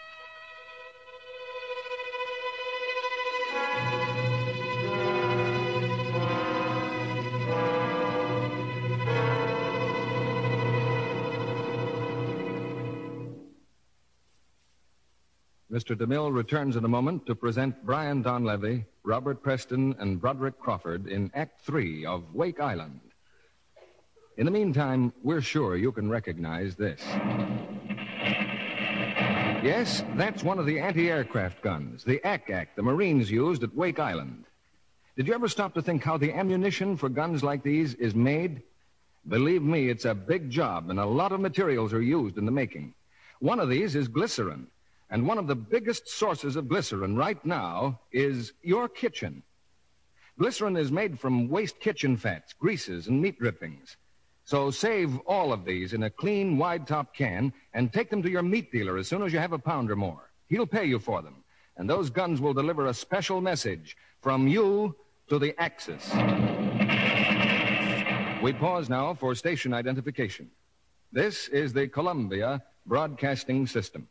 Mister DeMille returns in a moment to present Brian Donlevy, Robert Preston, and Broderick Crawford in Act Three of Wake Island. In the meantime, we're sure you can recognize this. Yes, that's one of the anti-aircraft guns, the A C A C the Marines used at Wake Island. Did you ever stop to think how the ammunition for guns like these is made? Believe me, it's a big job, and a lot of materials are used in the making. One of these is glycerin. And one of the biggest sources of glycerin right now is your kitchen. Glycerin is made from waste kitchen fats, greases, and meat drippings. So save all of these in a clean, wide-top can and take them to your meat dealer as soon as you have a pound or more. He'll pay you for them. And those guns will deliver a special message from you to the Axis. We pause now for station identification. This is the Columbia Broadcasting System.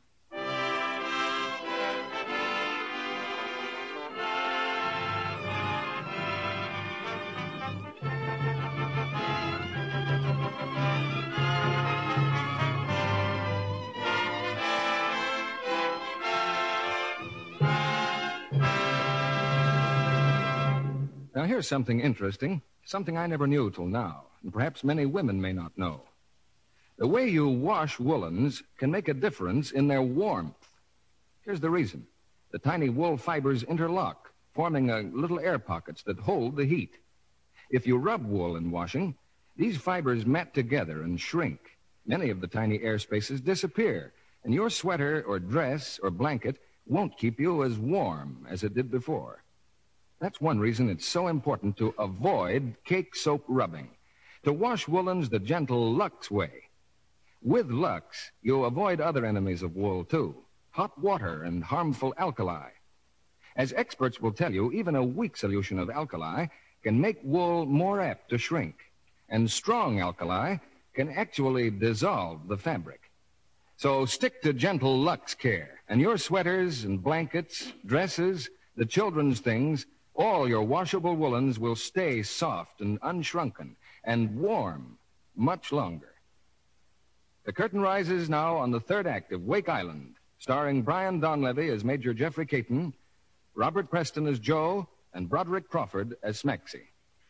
Now, here's something interesting, something I never knew till now, and perhaps many women may not know. The way you wash woolens can make a difference in their warmth. Here's the reason. The tiny wool fibers interlock, forming a little air pockets that hold the heat. If you rub wool in washing, these fibers mat together and shrink. Many of the tiny air spaces disappear, and your sweater or dress or blanket won't keep you as warm as it did before. That's one reason it's so important to avoid cake soap rubbing, to wash woolens the gentle Lux way. With Lux, you'll avoid other enemies of wool, too, hot water and harmful alkali. As experts will tell you, even a weak solution of alkali can make wool more apt to shrink, and strong alkali can actually dissolve the fabric. So stick to gentle Lux care, and your sweaters and blankets, dresses, the children's things, all your washable woolens will stay soft and unshrunken and warm much longer. The curtain rises now on the third act of Wake Island, starring Brian Donlevy as Major Jeffrey Caton, Robert Preston as Joe, and Broderick Crawford as Smexy.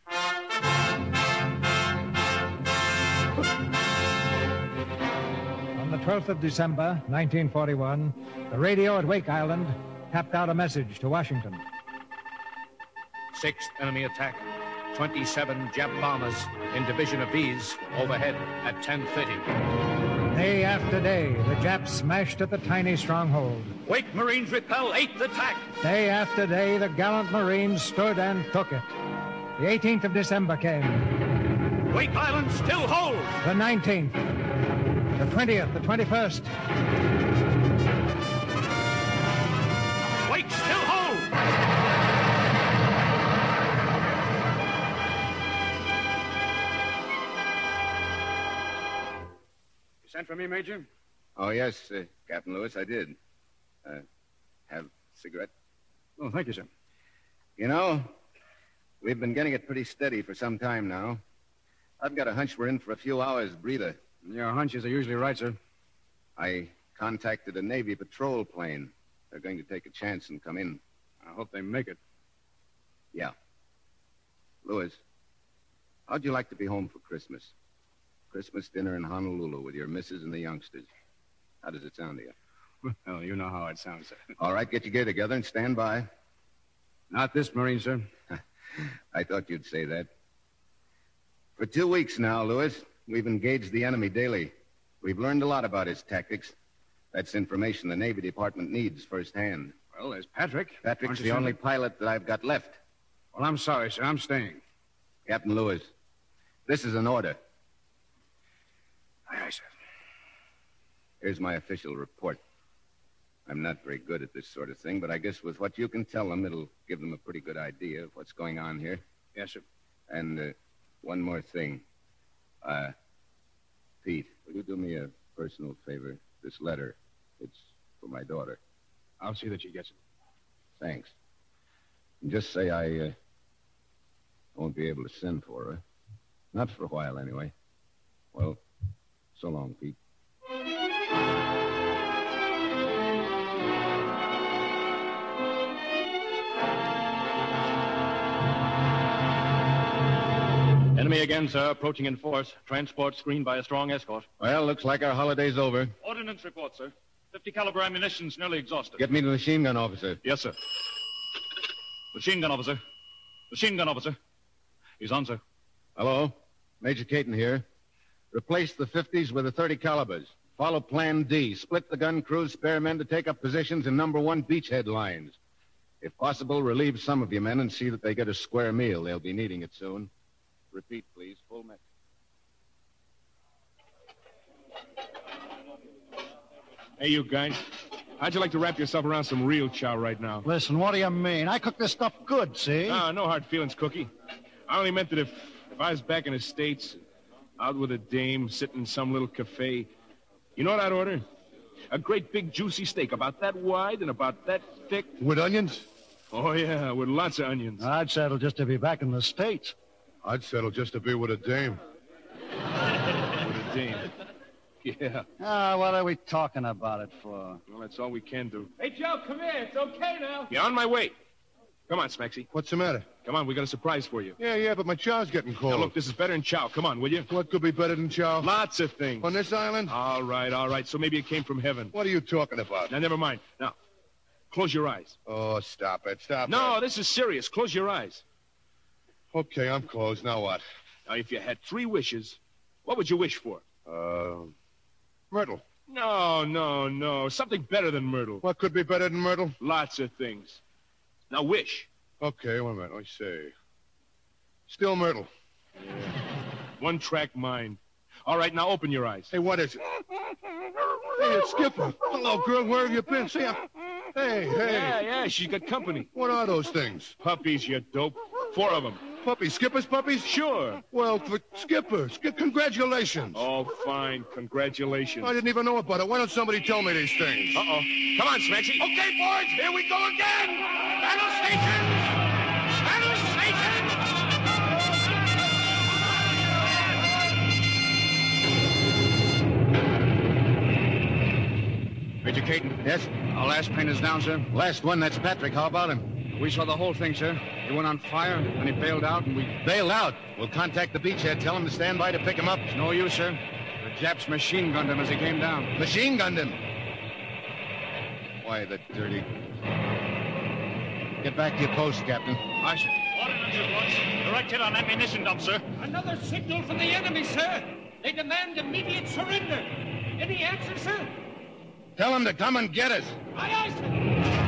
On the twelfth of December, nineteen forty-one, the radio at Wake Island tapped out a message to Washington. Sixth enemy attack. twenty-seven Jap bombers in division of V's overhead at ten thirty. Day after day, the Japs smashed at the tiny stronghold. Wake Marines repel eighth attack. Day after day, the gallant Marines stood and took it. The eighteenth of December came. Wake Island still holds. The nineteenth. The twentieth, the twenty-first. Wake still holds. You sent for me, Major? Oh, yes, uh, Captain Lewis, I did. Uh, have a cigarette? Oh, thank you, sir. You know, we've been getting it pretty steady for some time now. I've got a hunch we're in for a few hours breather. Your hunches are usually right, sir. I contacted a Navy patrol plane. They're going to take a chance and come in. I hope they make it. Yeah. Lewis, how'd you like to be home for Christmas? Christmas dinner in Honolulu with your missus and the youngsters. How does it sound to you? Well, you know how it sounds, sir. All right, get your gear together and stand by. Not this Marine, sir. I thought you'd say that. For two weeks now, Lewis, we've engaged the enemy daily. We've learned a lot about his tactics. That's information the Navy Department needs firsthand. Well, there's Patrick. Patrick's Aren't you the sure? only pilot that I've got left. Well, I'm sorry, sir. I'm staying. Captain Lewis, this is an order. Aye, aye, sir. Here's my official report. I'm not very good at this sort of thing, but I guess with what you can tell them, it'll give them a pretty good idea of what's going on here. Yes, sir. And uh, one more thing. Uh, Pete, will you do me a personal favor? This letter, it's for my daughter. I'll see that she gets it. Thanks. And just say I uh, won't be able to send for her. Not for a while, anyway. Well, so long, Pete. Enemy again, sir. Approaching in force. Transport screened by a strong escort. Well, looks like our holiday's over. Ordnance report, sir. fifty caliber ammunition's nearly exhausted. Get me the machine gun officer. Yes, sir. Machine gun officer. Machine gun officer. He's on, sir. Hello? Major Caton here. Replace the fifties with the thirty calibers. Follow Plan D. Split the gun crews, spare men to take up positions in number one beachhead lines. If possible, relieve some of your men and see that they get a square meal. They'll be needing it soon. Repeat, please. Full message. Hey, you guys. How'd you like to wrap yourself around some real chow right now? Listen, what do you mean? I cook this stuff good, see? Ah, no hard feelings, Cookie. I only meant that if, if I was back in the States, out with a dame, sitting in some little cafe, you know what I'd order? A great big juicy steak, about that wide and about that thick. With onions? Oh, yeah, with lots of onions. I'd settle just to be back in the States. I'd settle just to be with a dame. With a dame. Yeah. Ah, what are we talking about it for? Well, that's all we can do. Hey, Joe, come here. It's okay now. Yeah, on my way. Come on, Smaxy. What's the matter? Come on, we got a surprise for you. Yeah, yeah, but my chow's getting cold. Now, look, this is better than chow. Come on, will you? What could be better than chow? Lots of things. On this island? All right, all right. So maybe it came from heaven. What are you talking about? Now, never mind. Now, close your eyes. Oh, stop it, stop no, it. No, this is serious. Close your eyes. Okay, I'm closed. Now what? Now, if you had three wishes, what would you wish for? Uh, Myrtle. No, no, no. Something better than Myrtle. What could be better than Myrtle? Lots of things. Now, wish. Okay, wait a minute. Let me see. Still Myrtle. Yeah. One-track mind. All right, now open your eyes. Hey, what is it? Hey, it's Skipper. Hello, girl. Where have you been? See, I'm... Hey, hey. Yeah, yeah, she's got company. What are those things? Puppies, you dope. Four of them. Puppies? Skipper's puppies? Sure. Well, for Skipper, Skip, congratulations. Oh, fine. Congratulations. I didn't even know about it. Why don't somebody tell me these things? Uh-oh. Come on, Smaxy. Okay, boys, here we go again. Battle stations. Battle stations. Major Caton. Yes? Our last plane is down, sir. Last one, that's Patrick. How about him? We saw the whole thing, sir. He went on fire, and he bailed out, and we... Bailed out? We'll contact the beachhead. Tell him to stand by to pick him up. It's no use, sir. The Japs machine gunned him as he came down. Machine gunned him? Why, the dirty... Get back to your post, Captain. Aye, sir. Ordnance reports. Directed on ammunition dump, sir. Another signal from the enemy, sir. They demand immediate surrender. Any answer, sir? Tell him to come and get us. Aye, aye, sir.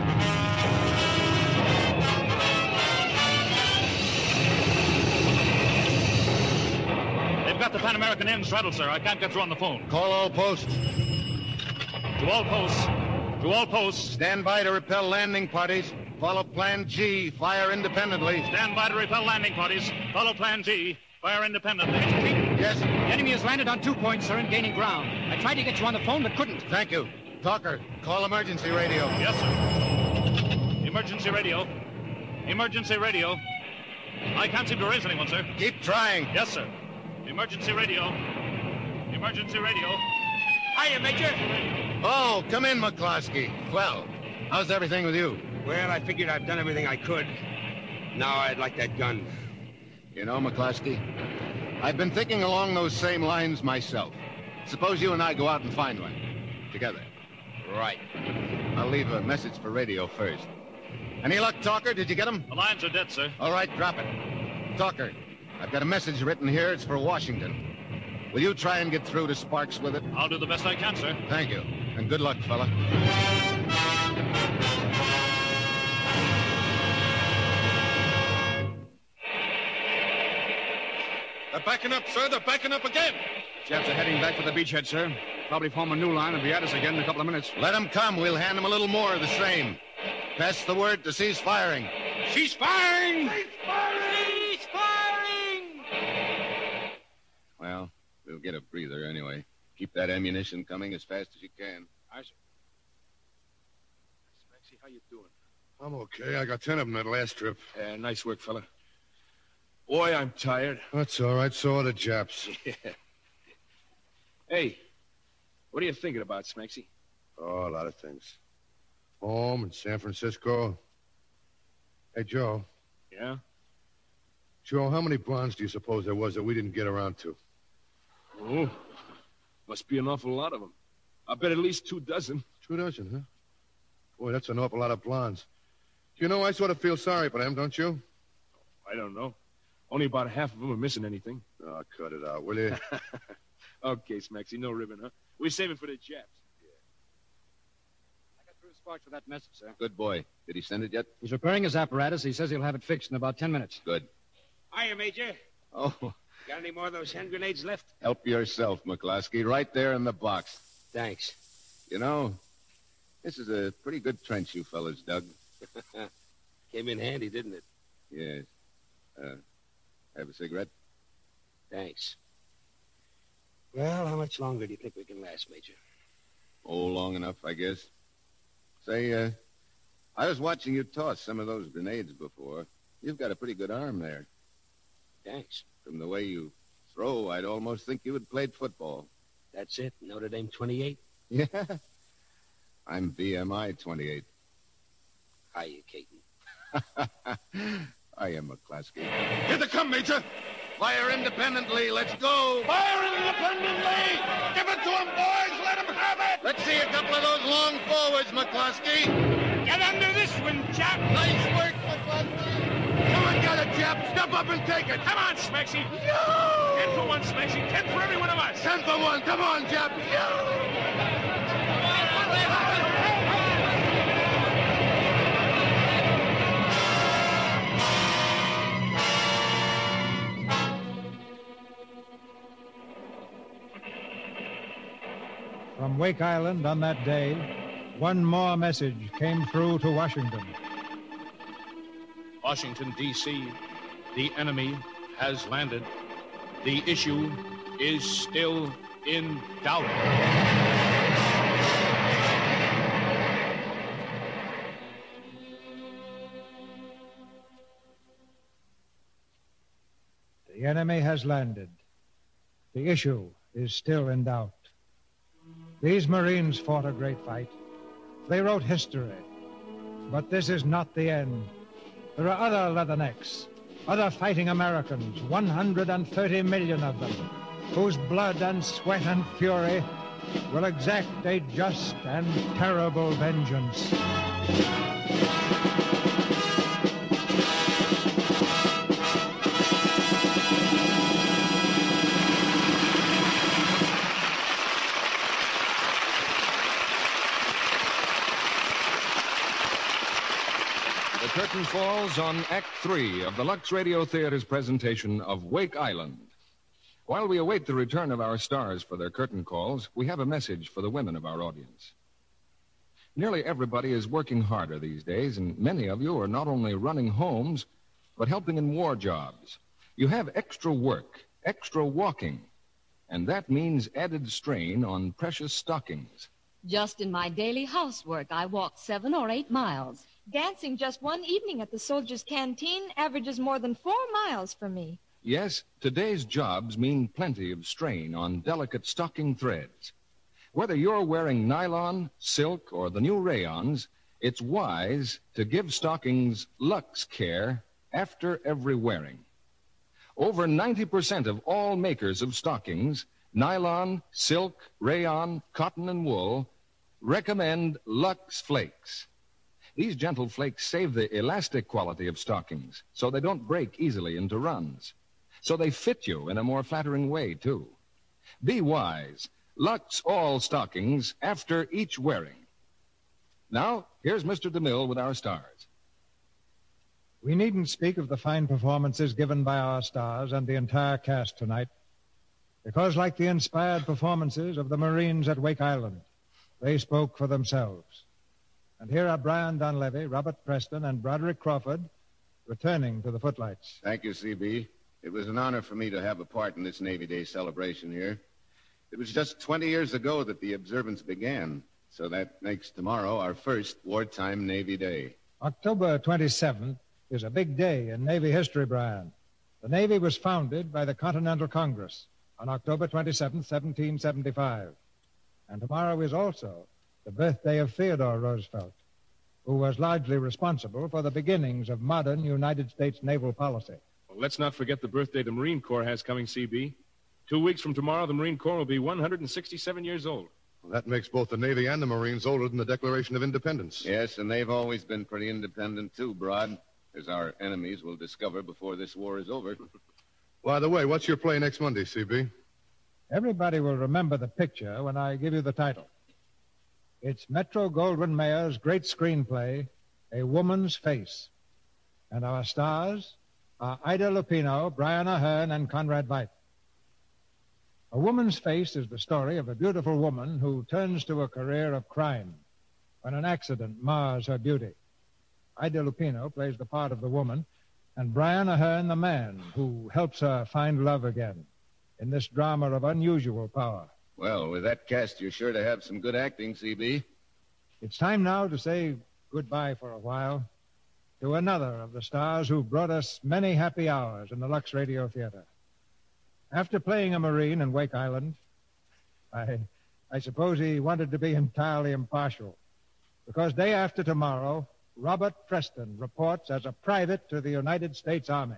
They've got the Pan American ends straddled, sir. I can't get through on the phone. Call all posts. To all posts. To all posts. Stand by to repel landing parties. Follow Plan G. Fire independently. Stand by to repel landing parties. Follow Plan G. Fire independently. Yes? The enemy has landed on two points, sir, and gaining ground. I tried to get you on the phone, but couldn't. Thank you. Talker, call emergency radio. Yes, sir. Emergency radio. Emergency radio. I can't seem to raise anyone, sir. Keep trying. Yes, sir. Emergency radio. Emergency radio. Hiya, Major. Oh, come in, McCloskey. Well, how's everything with you? Well, I figured I've done everything I could. Now I'd like that gun. You know, McCloskey, I've been thinking along those same lines myself. Suppose you and I go out and find one. Together. Right. I'll leave a message for radio first. Any luck, Talker? Did you get him? The lines are dead, sir. All right, drop it. Talker, I've got a message written here. It's for Washington. Will you try and get through to Sparks with it? I'll do the best I can, sir. Thank you. And good luck, fella. They're backing up, sir. They're backing up again. Japs are heading back for the beachhead, sir. Probably form a new line and be at us again in a couple of minutes. Let them come. We'll hand them a little more of the same. Pass the word to cease firing. She's firing! He's firing! He's firing! Well, we'll get a breather anyway. Keep that ammunition coming as fast as you can. Aye, sir. Smexy, how you doing? I'm okay. I got ten of them that last trip. Yeah, nice work, fella. Boy, I'm tired. That's all right. So are the Japs. Yeah. Hey, what are you thinking about, Smexy? Oh, a lot of things. Home in San Francisco. Hey, Joe. Yeah? Joe, how many bonds do you suppose there was that we didn't get around to? Oh, must be an awful lot of them. I bet at least two dozen. Two dozen, huh? Boy, that's an awful lot of blondes. You know, I sort of feel sorry for them, don't you? I don't know. Only about half of them are missing anything. Oh, cut it out, will you? Okay, Smexy, no ribbon, huh? We're saving for the Japs. I got through Sparks with that message, sir. Good boy. Did he send it yet? He's repairing his apparatus. He says he'll have it fixed in about ten minutes. Good. Hiya, Major. Oh, Got any more of those hand grenades left? help yourself, McCloskey. Right there in the box. Thanks. You know, this is a pretty good trench you fellas dug. Came in handy, didn't it? Yes. Uh, have a cigarette? Thanks. Well, how much longer do you think we can last, Major? Oh, long enough, I guess. Say, uh, I was watching you toss some of those grenades before. You've got a pretty good arm there. Thanks. From the way you throw, I'd almost think you had played football. That's it? Notre Dame twenty-eight? Yeah. I'm B M I twenty-eight. Hiya, Caton. I am McCloskey. Here they come, Major. Fire independently. Let's go. Fire independently! Give it to them, boys! Let them have it! Let's see a couple of those long forwards, McCloskey. Get under this one, Jap. Nice work, McCloskey. Come on, get it, Jap. Step up and take it. Come on, Smexy. Yo! Ten for one, Smexy. Ten for every one of us. Ten for one. Come on, Jap. From Wake Island on that day, one more message came through to Washington. Washington, D C, the enemy has landed. The issue is still in doubt. The enemy has landed. The issue is still in doubt. These Marines fought a great fight. They wrote history. But this is not the end. There are other Leathernecks, other fighting Americans, one hundred thirty million of them, whose blood and sweat and fury will exact a just and terrible vengeance. The curtain falls on Act Three of the Lux Radio Theater's presentation of Wake Island. While we await the return of our stars for their curtain calls, we have a message for the women of our audience. Nearly everybody is working harder these days, and many of you are not only running homes, but helping in war jobs. You have extra work, extra walking. And that means added strain on precious stockings. Just in my daily housework, I walk seven or eight miles. Dancing just one evening at the Soldiers' Canteen averages more than four miles for me. Yes, today's jobs mean plenty of strain on delicate stocking threads. Whether you're wearing nylon, silk, or the new rayons, it's wise to give stockings Lux care after every wearing. Over ninety percent of all makers of stockings, nylon, silk, rayon, cotton, and wool, recommend Lux Flakes. These gentle flakes save the elastic quality of stockings, so they don't break easily into runs. So they fit you in a more flattering way, too. Be wise. Lux all stockings after each wearing. Now, here's Mister DeMille with our stars. We needn't speak of the fine performances given by our stars and the entire cast tonight, because like the inspired performances of the Marines at Wake Island, they spoke for themselves. And here are Brian Donlevy, Robert Preston, and Broderick Crawford returning to the footlights. Thank you, C B. It was an honor for me to have a part in this Navy Day celebration here. It was just twenty years ago that the observance began, so that makes tomorrow our first wartime Navy Day. October twenty-seventh is a big day in Navy history, Brian. The Navy was founded by the Continental Congress on October twenty-seventh, seventeen seventy-five. And tomorrow is also the birthday of Theodore Roosevelt, who was largely responsible for the beginnings of modern United States naval policy. Well, let's not forget the birthday the Marine Corps has coming, C B. Two weeks from tomorrow, the Marine Corps will be one hundred sixty-seven years old. Well, that makes both the Navy and the Marines older than the Declaration of Independence. Yes, and they've always been pretty independent, too, Brod, as our enemies will discover before this war is over. By the way, what's your play next Monday, C B? Everybody will remember the picture when I give you the title. It's Metro-Goldwyn-Mayer's great screenplay, A Woman's Face. And our stars are Ida Lupino, Brian Ahern, and Conrad Veidt. A Woman's Face is the story of a beautiful woman who turns to a career of crime when an accident mars her beauty. Ida Lupino plays the part of the woman, and Brian Ahern the man who helps her find love again in this drama of unusual power. Well, with that cast, you're sure to have some good acting, C B. It's time now to say goodbye for a while to another of the stars who brought us many happy hours in the Lux Radio Theater. After playing a Marine in Wake Island, I, I suppose he wanted to be entirely impartial, because day after tomorrow, Robert Preston reports as a private to the United States Army.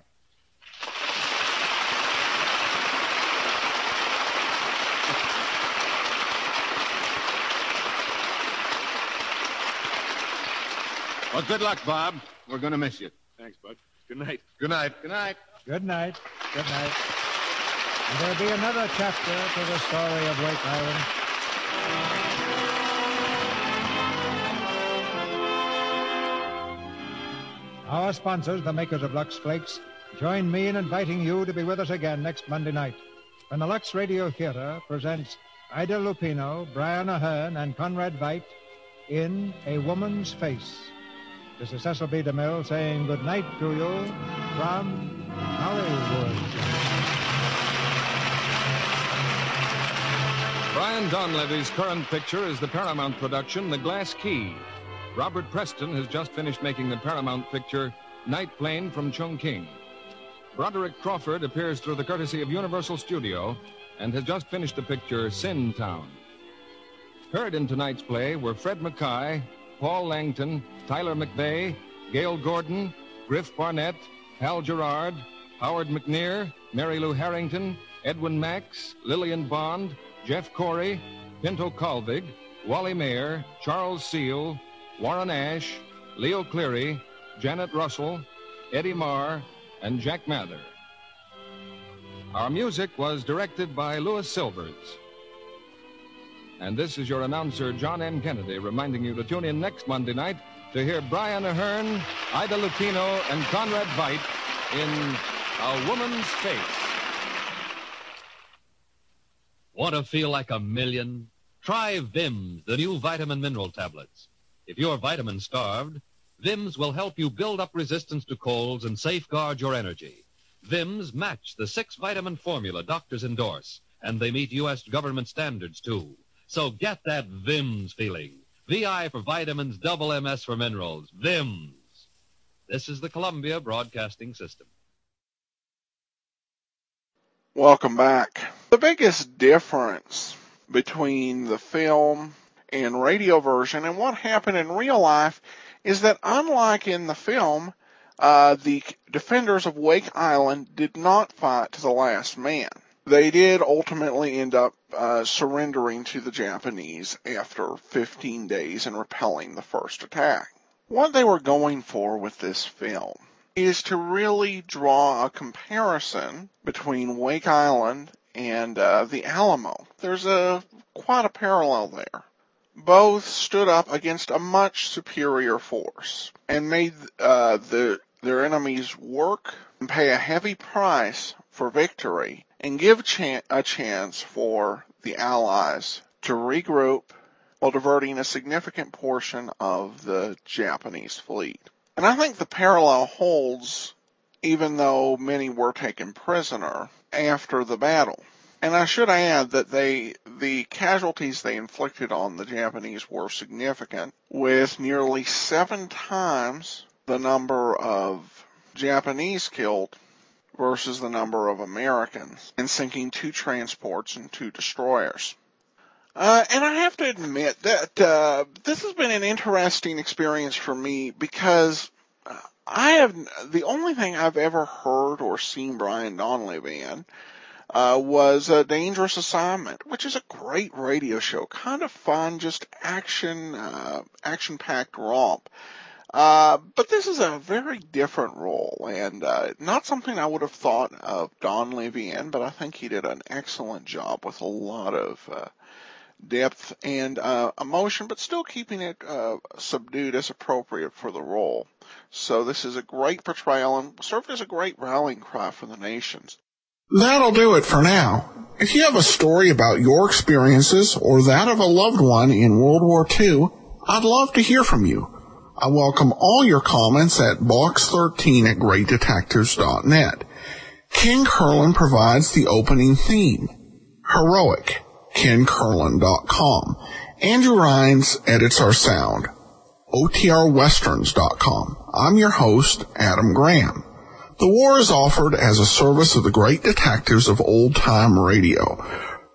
Well, good luck, Bob. We're going to miss you. Thanks, Bud. Good night. Good night. Good night. Good night. Good night. And there'll be another chapter to the story of Wake Island. Our sponsors, the makers of Lux Flakes, join me in inviting you to be with us again next Monday night when the Lux Radio Theater presents Ida Lupino, Brian Ahern, and Conrad Veidt in A Woman's Face. This is Cecil B. DeMille saying good night to you from Hollywood. Brian Donlevy's current picture is the Paramount production, The Glass Key. Robert Preston has just finished making the Paramount picture, Night Plane from Chungking. Broderick Crawford appears through the courtesy of Universal Studio and has just finished the picture, Sin Town. Heard in tonight's play were Fred Mackay, Paul Langton, Tyler McVeigh, Gail Gordon, Griff Barnett, Hal Gerard, Howard McNear, Mary Lou Harrington, Edwin Max, Lillian Bond, Jeff Corey, Pinto Colvig, Wally Mayer, Charles Seal, Warren Ash, Leo Cleary, Janet Russell, Eddie Marr, and Jack Mather. Our music was directed by Louis Silvers. And this is your announcer, John M. Kennedy, reminding you to tune in next Monday night to hear Brian Ahern, Ida Lupino, and Conrad Veidt in A Woman's Face. Want to feel like a million? Try Vims, the new vitamin mineral tablets. If you're vitamin starved, Vims will help you build up resistance to colds and safeguard your energy. Vims match the six-vitamin formula doctors endorse, and they meet U S government standards, too. So get that Vims feeling. V I for vitamins, double M S for minerals. Vims. This is the Columbia Broadcasting System. Welcome back. The biggest difference between the film and radio version and what happened in real life is that unlike in the film, uh, the defenders of Wake Island did not fight to the last man. They did ultimately end up uh, surrendering to the Japanese after fifteen days and repelling the first attack. What they were going for with this film is to really draw a comparison between Wake Island and uh, the Alamo. There's a quite a parallel there. Both stood up against a much superior force and made uh, the, their enemies work and pay a heavy price for victory and give chan- a chance for the Allies to regroup while diverting a significant portion of the Japanese fleet. And I think the parallel holds even though many were taken prisoner after the battle. And I should add that they, the casualties they inflicted on the Japanese were significant, with nearly seven times the number of Japanese killed versus the number of Americans, and sinking two transports and two destroyers. Uh, and I have to admit that uh, this has been an interesting experience for me because I have the only thing I've ever heard or seen Brian Donlevy in uh, was A Dangerous Assignment, which is a great radio show, kind of fun, just action, uh, action-packed romp. Uh, but this is a very different role, and uh, not something I would have thought of Donlevy in, but I think he did an excellent job with a lot of uh, depth and uh, emotion, but still keeping it uh, subdued as appropriate for the role. So this is a great portrayal and served as a great rallying cry for the nations. That'll do it for now. If you have a story about your experiences or that of a loved one in World War Two, I'd love to hear from you. I welcome all your comments at box thirteen at great detectives dot net. Ken Curlin provides the opening theme. Heroic. Ken Curlin dot com. Andrew Rhines edits our sound. O T R westerns dot com. I'm your host, Adam Graham. The war is offered as a service of the great detectives of old-time radio.